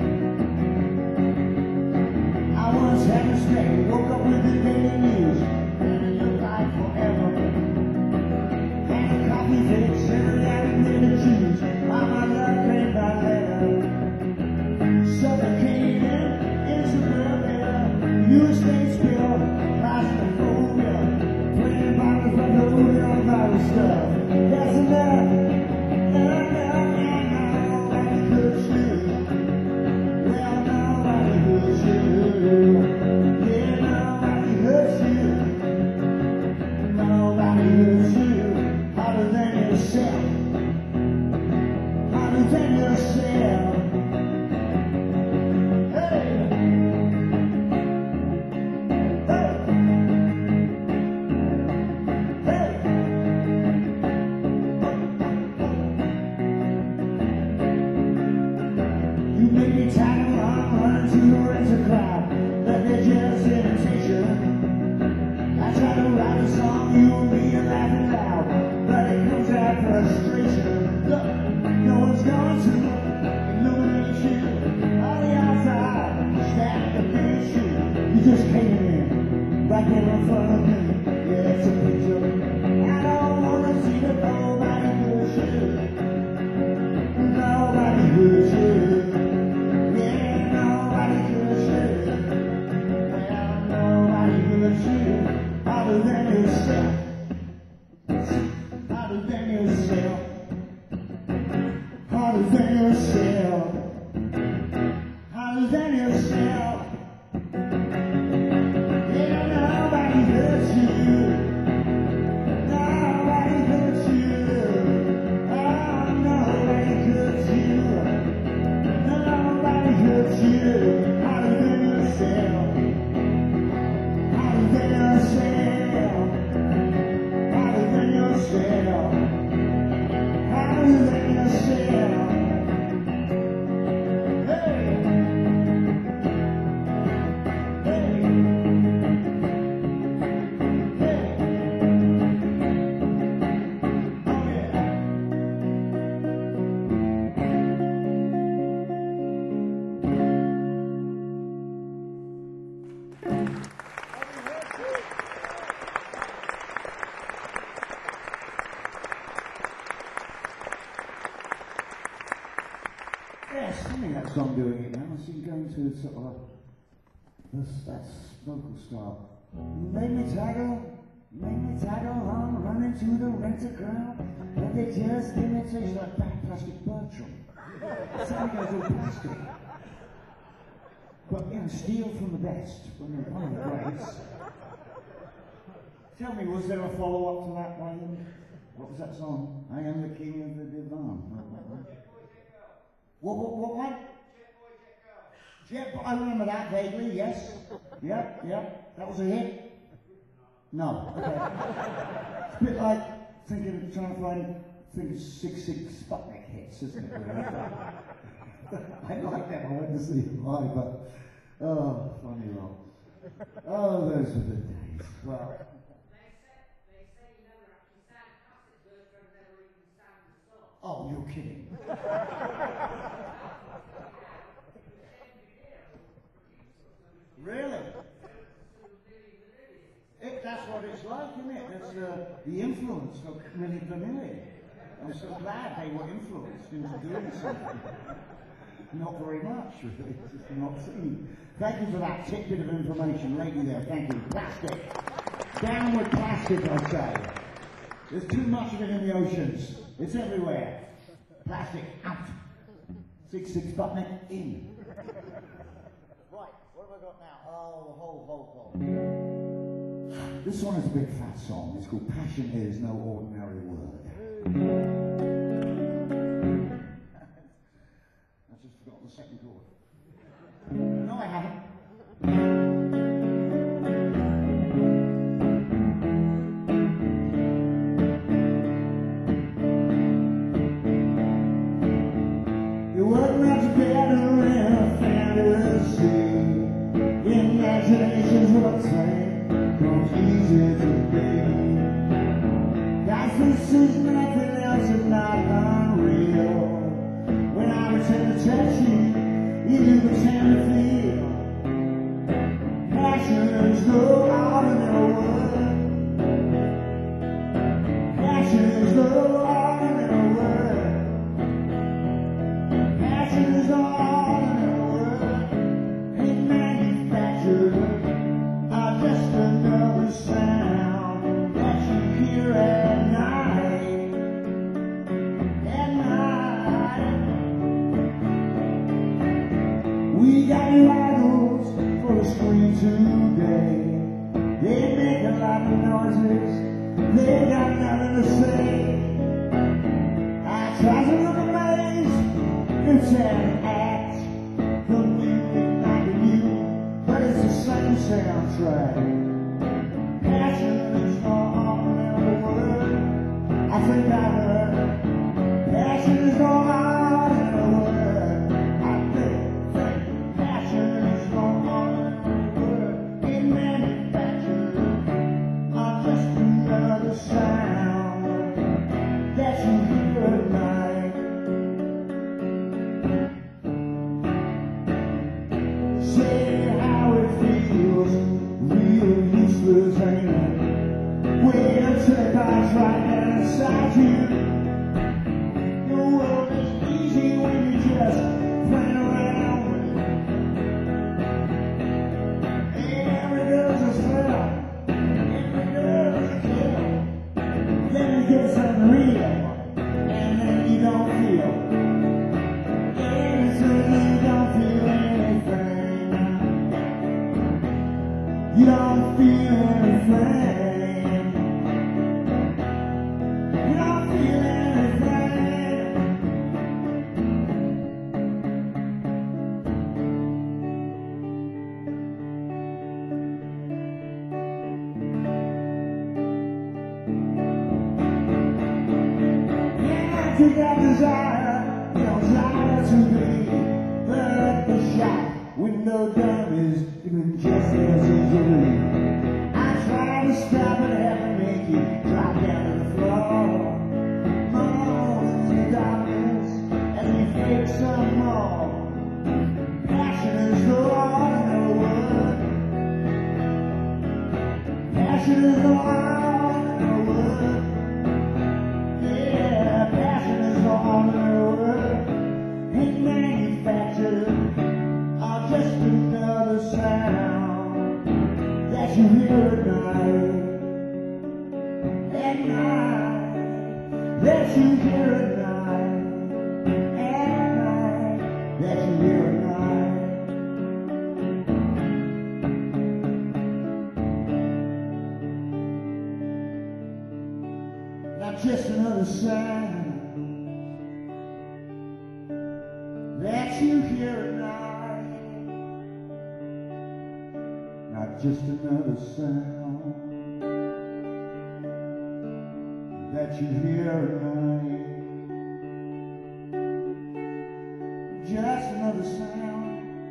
Speaker 2: I once had a mistake. Woke up with the daily news. And it looked like forever. And a coffee fix. Everybody made a choose. My love came by letter. Suffocating in suburbia. You stay still. Claustrophobia. Playing bottles of the real bottle stuff. That's enough. Nobody hurts you. Well, nobody hurts you. Yeah, nobody hurts you. Nobody hurts you. Harder than yourself. Harder than yourself. Hey! Hey!
Speaker 1: just came in, right there in front of me. Yeah, it's a picture. I don't wanna see that nobody hurts you. Nobody hurts you. Yeah, nobody hurts you. Well, nobody hurts you other than yourself. Other than yourself. Other than yourself. Other than yourself. Yeah, nobody hurts you. Nobody hurts you. Oh, nobody hurts you. Nobody hurts you. Other than yourself. Other than yourself. Other than yourself. Other than yourself. Yes, funny that song doing it now. I seem going to sort of that's vocal style. Make me taggle on, run into the renter crowd, and they just give me a taste like back plastic Bertram. Some guys all plastic. But you know, steal from the best, one of the greats. Tell me, was there a follow-up to that one? What was that song? I am the king of the divan. What one? Jet Boy, I remember that vaguely, yes. Yep. That was a hit? No, okay. It's a bit like trying to think of 6 Sputnik hits, isn't it? Really? I like that, I went to see him live, but, oh, funny lot. Oh, those were the days. Well,
Speaker 3: They say you never actually sang classic Bertram, never even sang the song.
Speaker 1: oh, you're kidding. Really? That's what it's like, isn't it? That's the influence of Milli Vanilli. I'm so glad they were influenced into doing something. Not very much, really. Just not seen. Thank you for that tidbit of information, lady there. Thank you. Plastic. Downward plastic, I say. There's too much of it in the oceans. It's everywhere. Plastic out. 6 Sputnik in. Right, what have I got now? Oh, ho. This one is a big fat song. It's called Passion Is No Ordinary Word. I just forgot the second chord. No, I haven't. You work much better in a fantasy. Imagination's what I'm saying. Comes easy to be. Guys, this is nothing else and not unreal. When I pretend to touch you do pretend to feel. Passion is no ordinary word. Passion is no ordinary word. Passion is no ordinary word. Ain't manufactured. Just another sound that you hear at night. At night. We got rivals for the screen today. They make a lot of noises. They got nothing to say. I try to look amazed. It's an act. The music like you, but it's the same soundtrack. Passion is no ordinary word. I think I heard. Passion is no ordinary word. I think passion is no ordinary word. It manufactured on just another sound that you hear at night. Say how it feels. right down inside you. The world is easy when you just playing around with it. Every girl's a slut, every girl's a killer. Then you get something real, and then you don't feel anything, you don't feel anything. You don't feel anything. You don't feel anything. Yeah, you got desire, your desire to be the shot with no dummies, even just as easily. I try to stop it, have to make you drop down to the floor. Moments in darkness, and we fake some more. Passion is the law in the wood. Passion is the law in the wood. Yeah, passion is the law in the wood. Ain't manufactured, are just another sound that you hear at night, that you hear at night, that you hear at night. Not just another sound that you hear at night. Not just another sound that you hear at night. Just another sound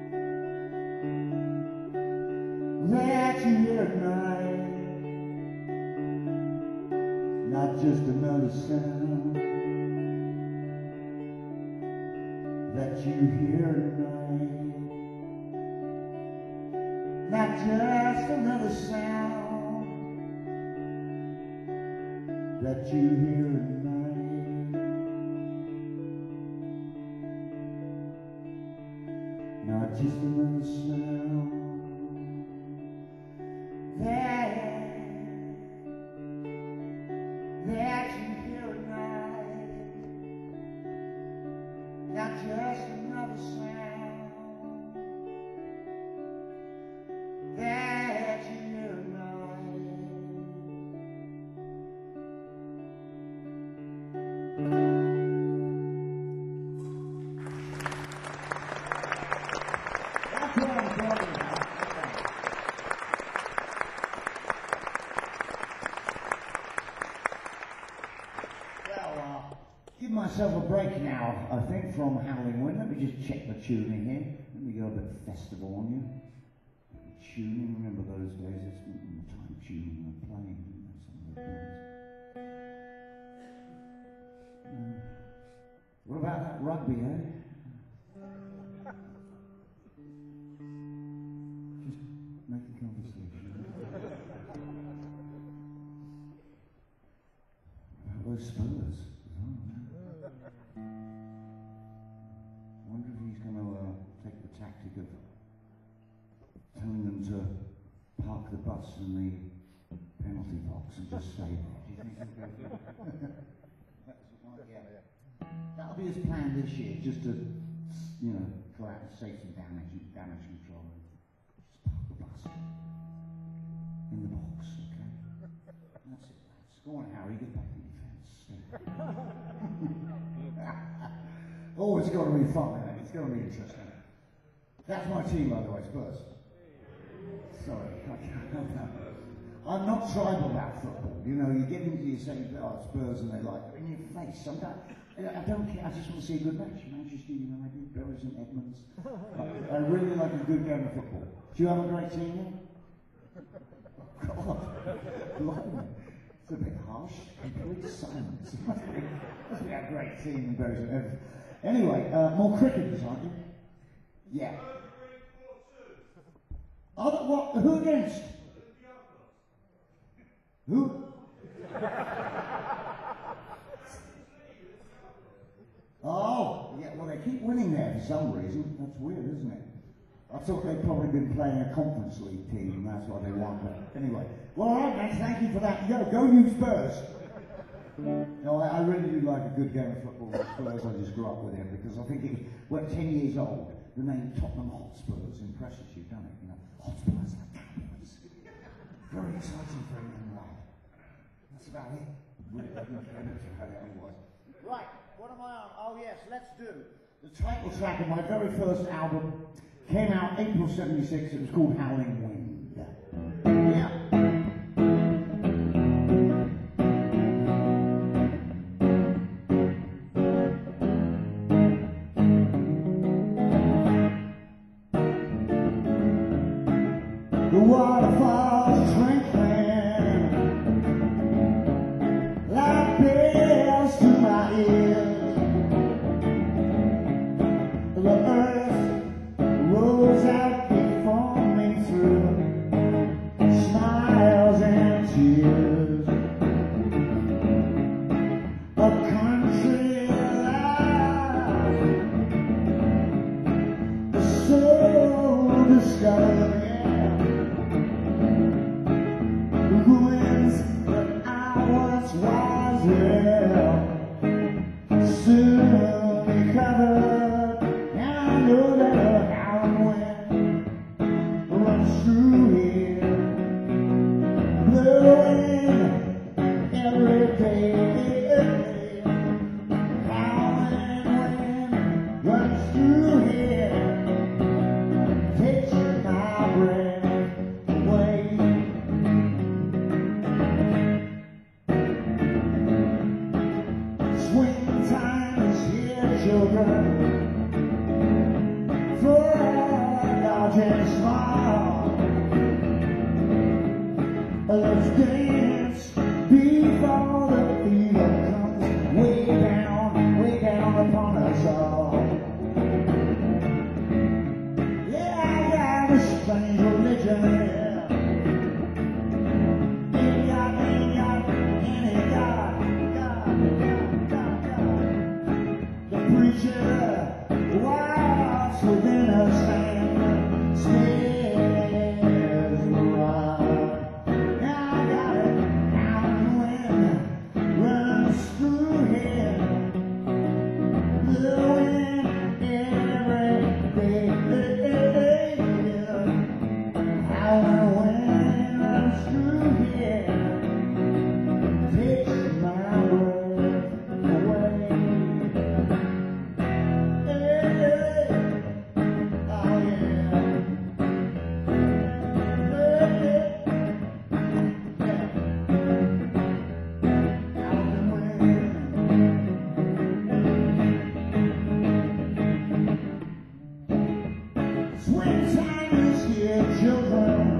Speaker 1: that you hear at night. Not just another sound that you hear at night. Not just another sound that you hear at night. Not just another sound that you hear at night. Not just another sound that you hear at night. That's what I'm talking about. Well, give myself a break now, I think, from Howling Wind. Let me just check the tuning here. Let me go a bit festival on you. Tuning, remember those days? It's time tuning and playing. Some of those days. What about that rugby, eh? Just making conversation. Those Spurs. I wonder if he's going to take the tactic of telling them to park the bus in the penalty box and just stay there. Do you think he'll go for that? Yeah. That'll be his plan this year, just to, go out and save some damage control. Just park the bus in the box, okay? That's it, lads. Go on, Harry, get back in the fence. Oh, it's going to be fun, isn't it? It's going to be interesting. That's my team, by the way, Spurs. Sorry. I'm not tribal about football. You know, you get into your say, Spurs, and they're like, in your face. Sometimes, I don't care. I just want to see a good match. Manchester United, Bury St Edmunds. I really like a good game of football. Do you have a great team then? God, blimey. It's a bit harsh. Complete silence. Must be a great team in Bury St Edmunds. Anyway, more cricketers, aren't you? Yeah. Oh, what? Who against? Who?
Speaker 2: Oh, yeah, well, they keep winning there for some reason. That's weird, isn't it? I thought they'd probably been playing a Conference League team, and that's why they won. But anyway, well, all right, man, thank you for that. Go you Spurs. No, I really do like a good game of football with Spurs. I just grew up with him because I think when 10 years old, the name Tottenham Hotspurs impresses you, doesn't it? You know, Hotspurs are fabulous. Very exciting for a young lad. That's about it. Really, I don't care much about it otherwise. Right, what am I on? Oh yes, let's do the title track of my very first album. Came out April '76. It was called Howling Wind. Yeah. The waterfalls twinkling like bells to my ears. The earth rolls out before me through smiles and tears. A country life, the soul discovered. Ruins that I once was, soon be covered. And I know that a howling wind runs through here, blowing every day. Howling wind runs through here, takes my breath away. Swing time is here, children, for large and small. Let's dance before the fever comes way down upon us all. Yeah, I got a strange religion, yeah. Ain't got any God. The preacher walks within us and smears the rod. Now I got it, howling wind runs through here, blowing every day. Howling wind runs through here, takes my breath away. Swing time is here, children,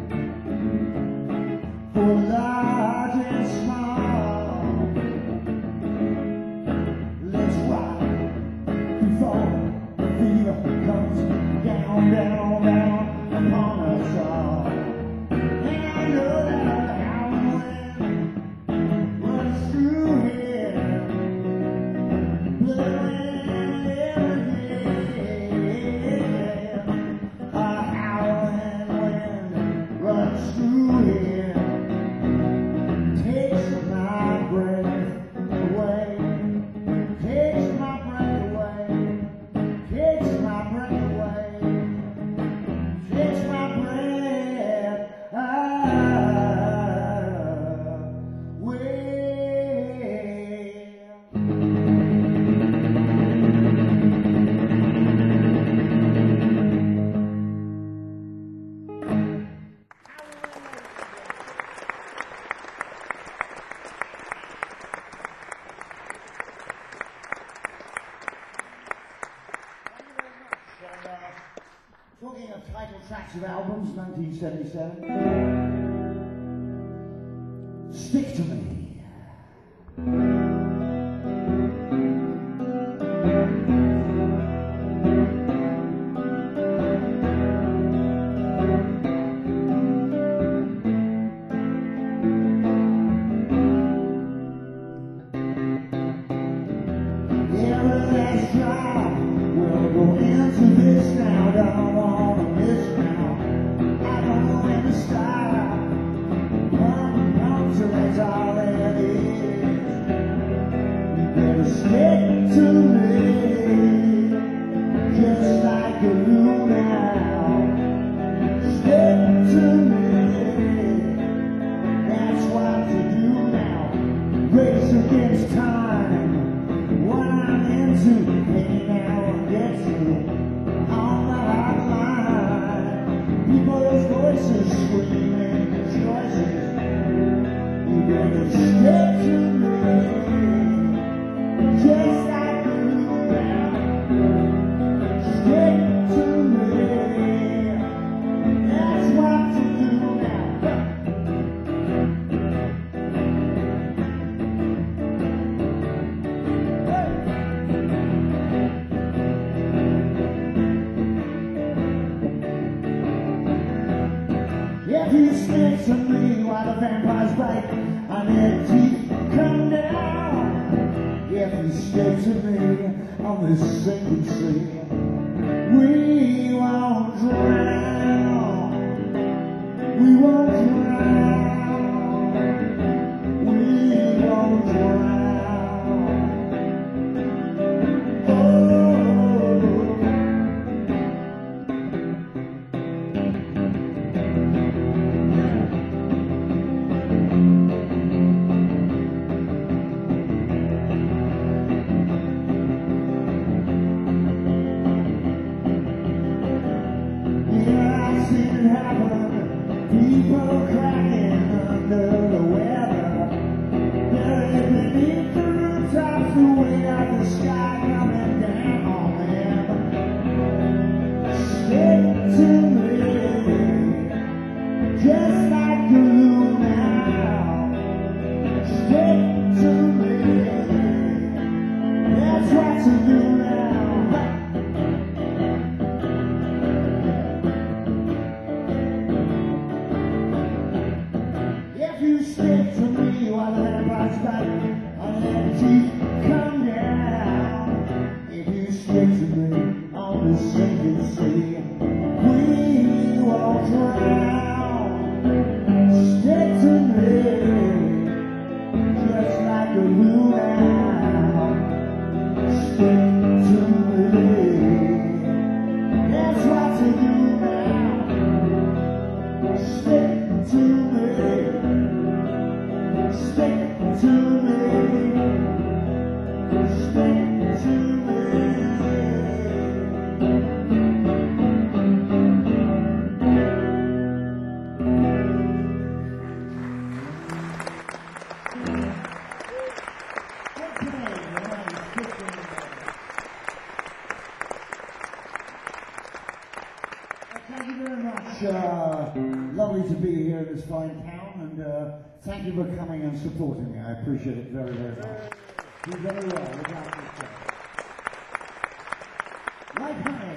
Speaker 2: for large and small. Let's rock before the fever comes down upon us all. And I know that a howling wind runs through here, blowing every day. A howling wind runs through here, takes my breath away, takes my breath away, takes my breath away, takes my breath away. Talking of title tracks of albums, 1977. Stick to Me.
Speaker 1: to me, just like a blue now. Stick to me, that's what to do now. Race against time, what I'm into. Hey now, get you on the hotline. People's voices screaming choices. You better stick to me, just like the blue now. Stick to me, that's what to do now. If you stick to me while the vampires bite and their teeth come down, if you stick to me on this sinking sea, we won't drown. We won't drown. We won't drown. Oh. Yeah, I've seen it happen. People crying under the weather. Buried beneath the rooftops, the weight of the sky coming down on them. Stick to me, just like glue now. Stick to me, that's what to do now. If you stick to me while the vampires bite and their teeth come down, if you stick to me on the sinking sea, we won't drown. Stick to me, just like a blue now. Stick to me, that's what to do now. Stick to me. Stick to me, stick to me. Thank you very much. Lovely to be here in this fine town, and thank you for coming and supporting me. I appreciate it very, very much. Do very well. Look after yourself. Like honey.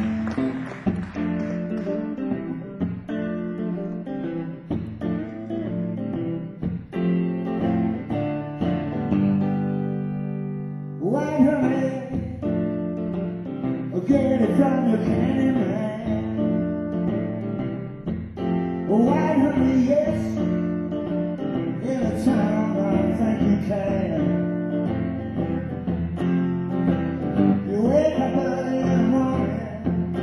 Speaker 1: White honey, get it from your candy man. White honey, yes, in a town I think you can. You wake up early in the morning,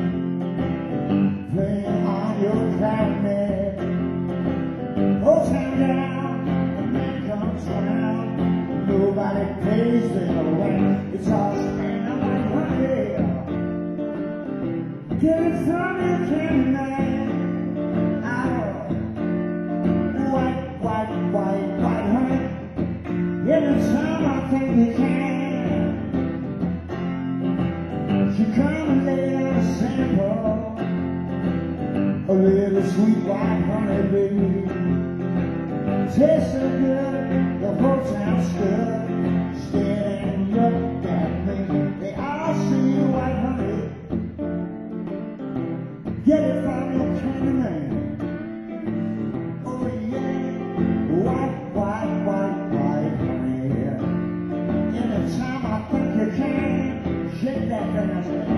Speaker 1: playing on your clarinet. Old town down, the man comes round, nobody pays their rent. It's all spent on white honey. Get it from your candy man. White honey, anytime I think you can. She come and lay down a sample, a little sweet white honey, baby. Tastes so good, the whole town stood, stared and looked at me. They all see white honey. Get it from your candy man. Oh yeah. White honey. Anytime I think you can, shake that thing I say.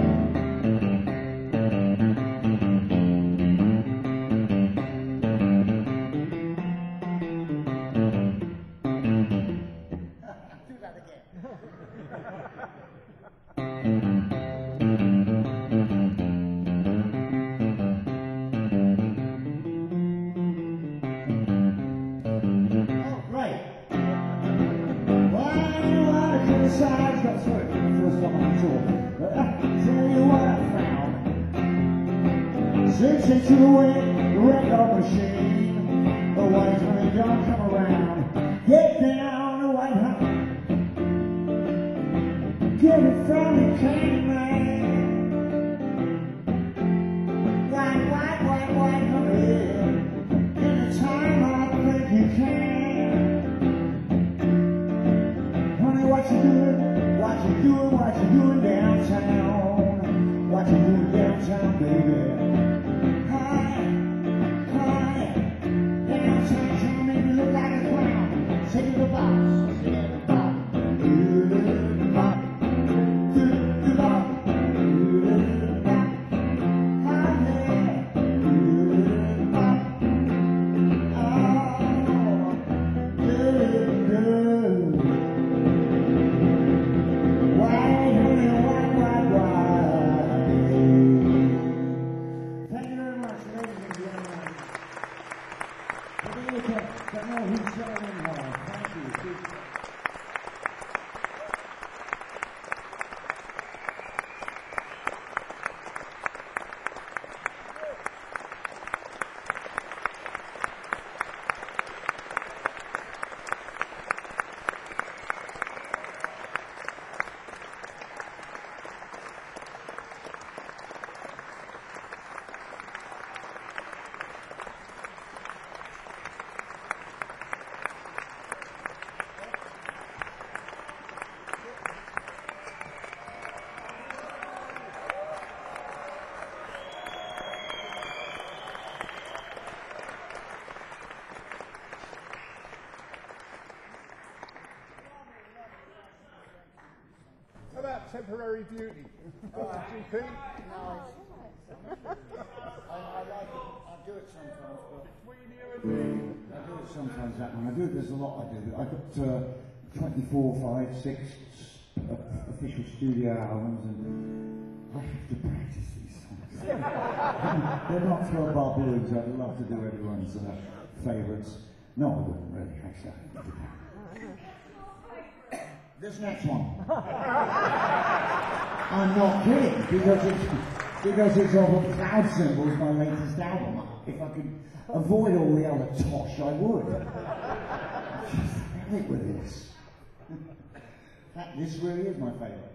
Speaker 2: sides, that's right, the first time I saw. Tell you what I found. 6 inch away, the record machine. The white honey don't come around. Get down, the white honey. Get it from the candy man. White honey. Anytime I think you can. Honey, what you doing? What you doing? What you doing downtown? What you doing downtown, baby? Honey, downtown, trying to make me look like a clown. Take it to the box, take it to the box. Do the box, do the box, do the box. Honey, do the box. Oh, do. White honey, white. Thank you very much, ladies and gentlemen. Thank you.
Speaker 4: How about temporary beauty? GP?
Speaker 2: I like it. I do it sometimes, but
Speaker 4: Between you and me.
Speaker 2: I do it sometimes, that one. I do it, there's a lot I do. I've got 24, 5, 6 official studio albums, and I have to practice these songs. They're not for baboons. I'd love to do everyone's favourites. No, I wouldn't really, actually. This next one. I'm not kidding, because it's off of Cloud Symbols, my latest album. If I could avoid all the other tosh, I would. Just hell it with this. This really is my favourite.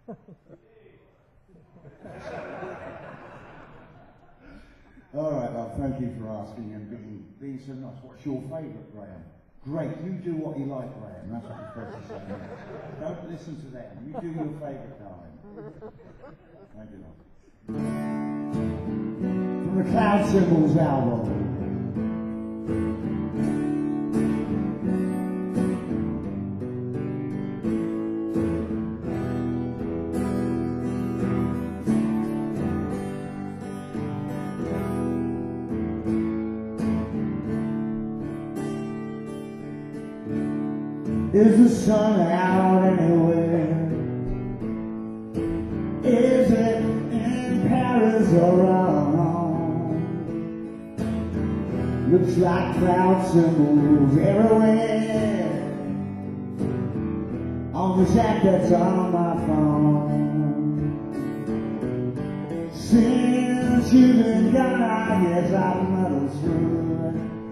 Speaker 2: All right, well, thank you for asking and being so nice. What's your favourite, Graham? Great, you do what you like, Graham. That's what you're supposed to say. Don't listen to them. You do your favourite, darling. Thank you, love. From the Cloud Symbols album. Is the sun out anywhere? Is it in Paris or Rome? Looks like Cloud Symbols everywhere on this app that's on my phone. Since you've been gone, I guess I've muddled through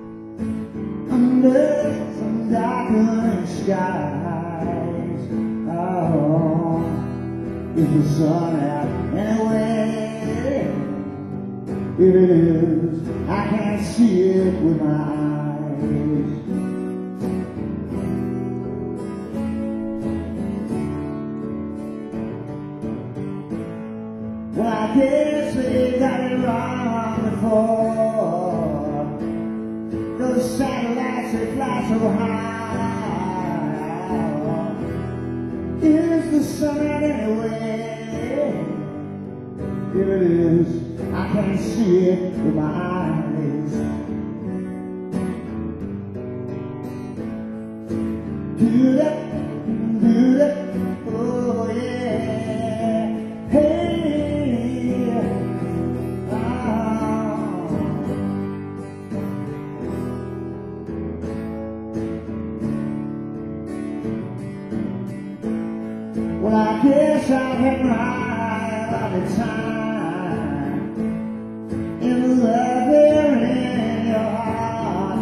Speaker 2: under some darkening skies. Oh, is the sun out anyway? If it is, I can't see it with my eyes. Well, I guess they got it wrong before. Those satellites, they fly so high. Is the sun out anyway? If it is, I can't see it with my eyes. Do that, oh yeah. Hey, oh.
Speaker 1: guess I've had my lot of time in the love there in your heart.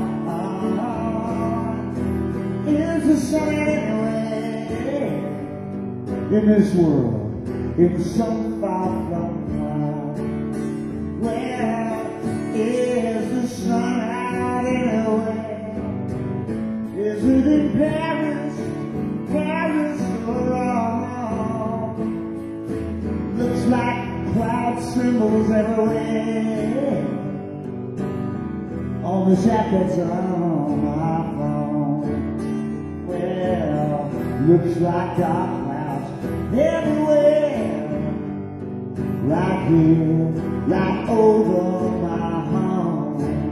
Speaker 1: Is the sun anyway in this world, in some far-flung cloud? Well, is the sun out anyway? Is it in Paris, Paris or Rome? Looks like cloud symbols everywhere on the jackets on my phone. Well, looks like dark clouds everywhere, right here, right over my home.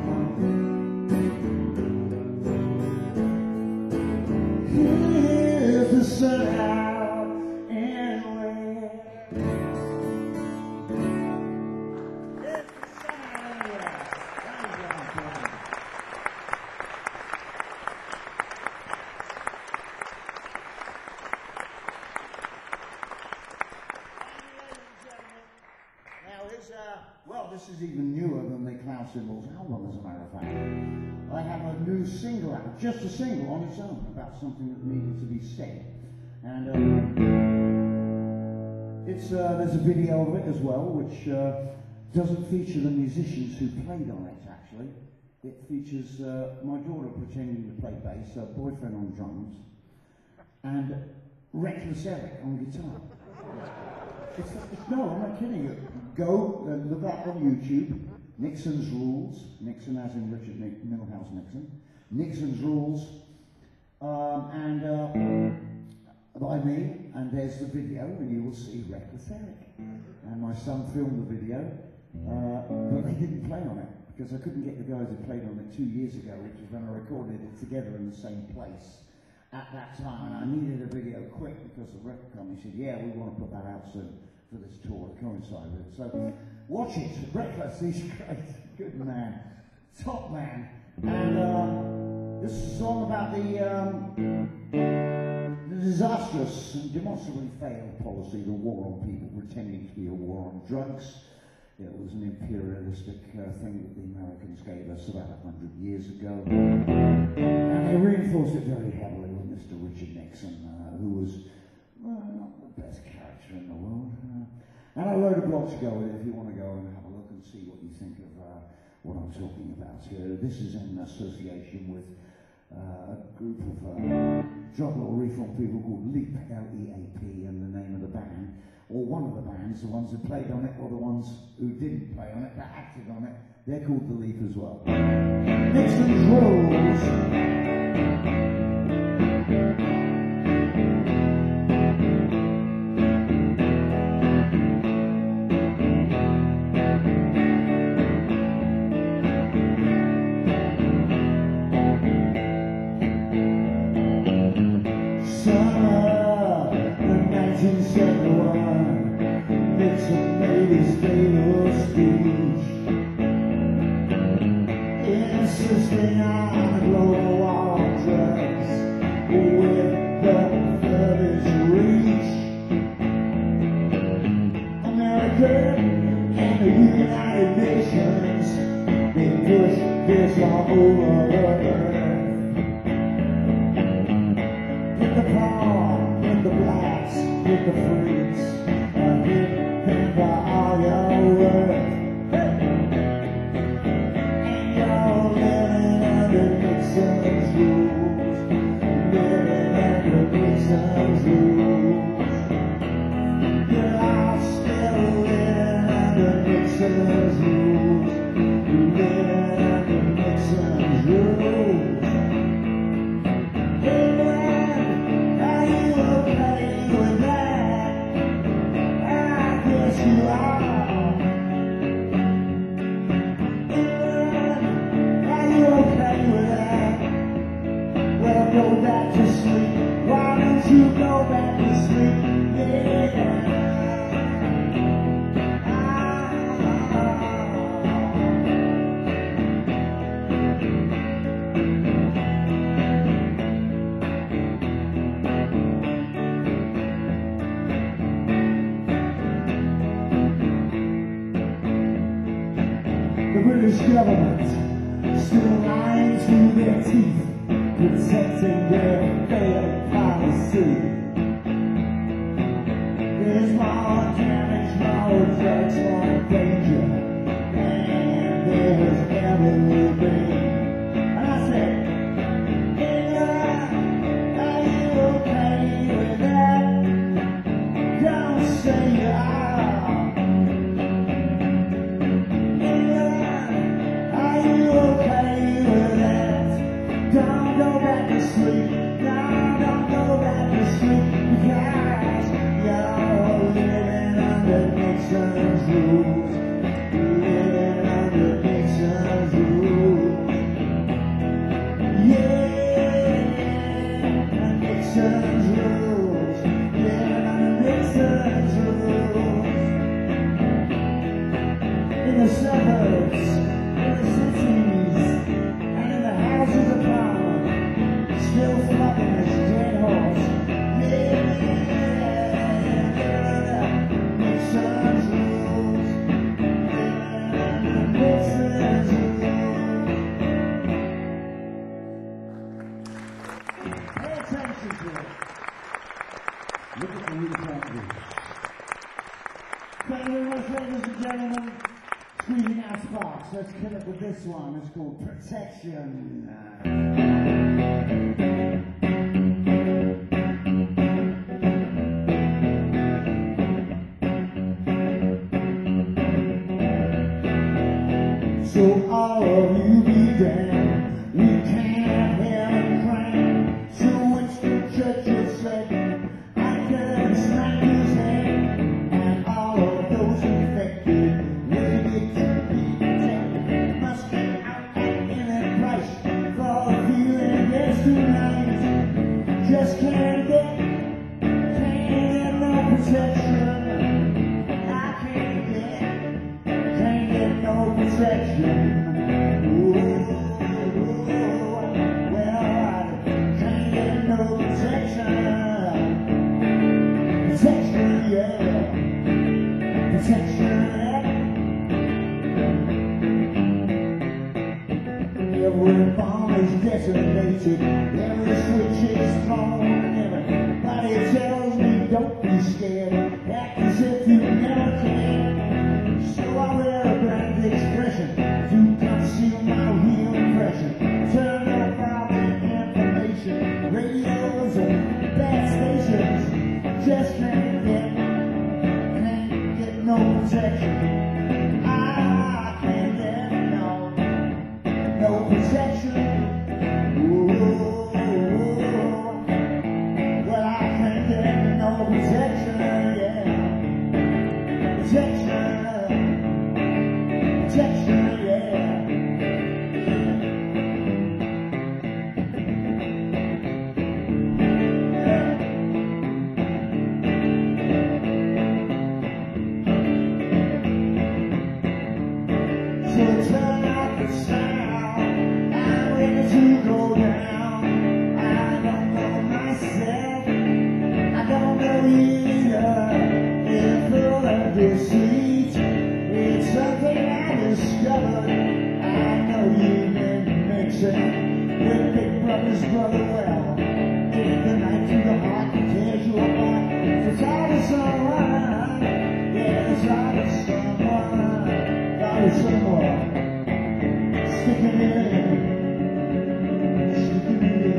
Speaker 1: Here's the sun out and where? It's the sun out and where? Well, this is even newer than the Cloud Symbols album, as a matter of fact. I have a new single out, just a single on its own, about something that needed to be said. And there's a video of it as well, which doesn't feature the musicians who played on it, actually. It features my daughter pretending to play bass, her boyfriend on drums, and Reckless Eric on guitar. No, I'm not kidding you. Go look up on YouTube, Nixon's Rules, Nixon as in Richard Milhous Nixon, Nixon's Rules, and by me, and there's the video, and you will see Reckless Eric. And my son filmed the video, but they didn't play on it, because I couldn't get the guys who played on it 2 years ago, which was when I recorded it together in the same place at that time, and I needed a video quick because the record company said, yeah, we want to put that out soon for this tour to coincide with it. So watch it, Reckless, he's great, good man, top man. And this is a song about the disastrous and demonstrably failed policy, the war on people, pretending to be a war on drugs. It was an imperialistic thing that the Americans gave us about 100 years ago. And they reinforced it very heavily with Mr. Richard Nixon, who was, well, not the best character in the world. And I wrote a blog to go with it if you want to go and have a look and see what you think of what I'm talking about here. This is in association with a group of drug law reform people called LEAP, L-E-A-P, and the name of the band. Or one of the bands, the ones that played on it, or the ones who didn't play on it, but acted on it, they're called The Leaf as well. Nixon's Rules. Summer of 1971, Nixon made his famous speech, insisting on a global war on drugs with the furthest reach. America and the United Nations, they push this all over the earth. Hit the poor, hit the blacks, hit the freaks, and hit them for all your worth. And you're living under Nixon's rules, living under Nixon's rules. You're all still living under Nixon's rules, living under Nixon's rules. Go back to sleep. Why don't you go back to sleep? Yeah. British government still lying through their teeth, protecting their failed policy. There's more damage, more drugs, more danger than there's ever been. And I said, England, are you okay with that? Don't say you are. England, are you okay with that? Don't go back to sleep. No, don't go back to sleep, because you're living under Nixon's rules. Living under Nixon's rules. Yeah, Nixon's rules. Living under Nixon's rules. In the suburbs, in the cities, and in the Houses of Parliament, still flopping as dead horse. Yeah, Nixon's rules. Nixon's rules. Pay attention to it. Look at the recycling. Thank you very much, ladies and gentlemen. Squeezing out sparks. Let's kill it with this one. It's called Protection. So all of you be damned, we can't hear a crank. So Winston Churchill said, I can smack his head, and all of those infected waited to be protected. Must get out at any price for a feeling against tonight. Just can't get no protection. I can't get no protection. Ooh, well, I can't get no protection. Protection, yeah. Protection, yeah. Every bomb is detonated, every switch is thrown, and everybody tells me don't be scared, act as if you never can. So I wear a blank expression to conceal my real impression. Turn off all the information, radios and bad stations. Just can't get no protection. I can't get no protection. Ooh, well, I can't get no protection, yeah. Protection, yeah. So turn out the sound, I'm ready to go down. I don't know myself, I don't know either. It's full of deceit, it's something I discovered. I know you've been mixing with Big Brother's brother. Well, in the night through the heart that tears you apart. It's all to someone, yeah, it's all to someone. All to someone. Sticking it in, sticking it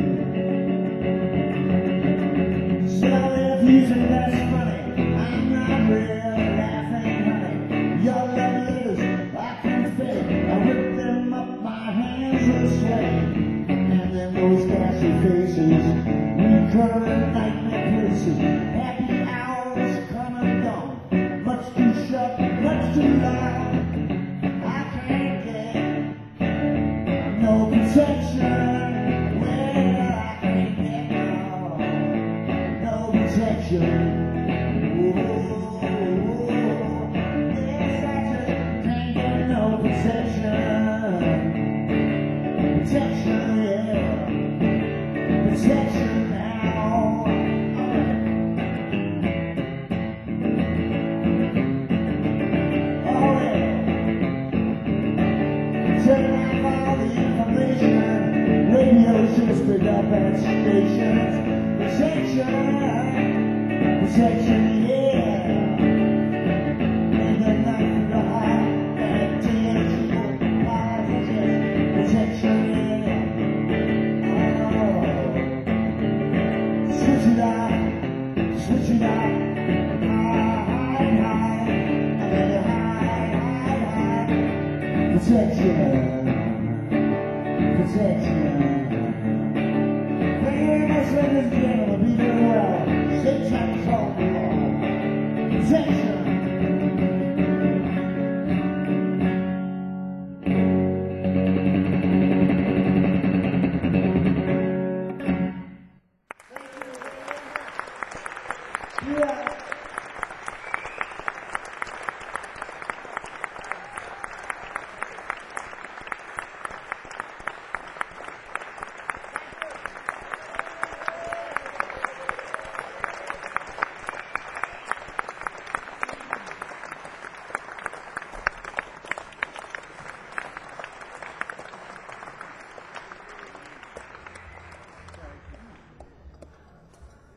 Speaker 1: in. So if you think that's funny, I'm not really laughing, honey. Your love letters, I can fake. I rip them up, my hands will sway. And then those ghastly faces, recurring nightmare places. Happy hours come and gone, much too short, much too long. I can't get no protection. Well, I can't get no protection. Ooh, yes, I just can't get no protection. Protection, yeah. Protection now. just pick up at stations. Protection, protection, yeah. Ain't got nothing for the heart, that tangible protection, yeah. Oh, switch it up, switch it up. High, protection, protection. Thank you very much, ladies and gentlemen. Be very well. Sit tight, talk. Protection.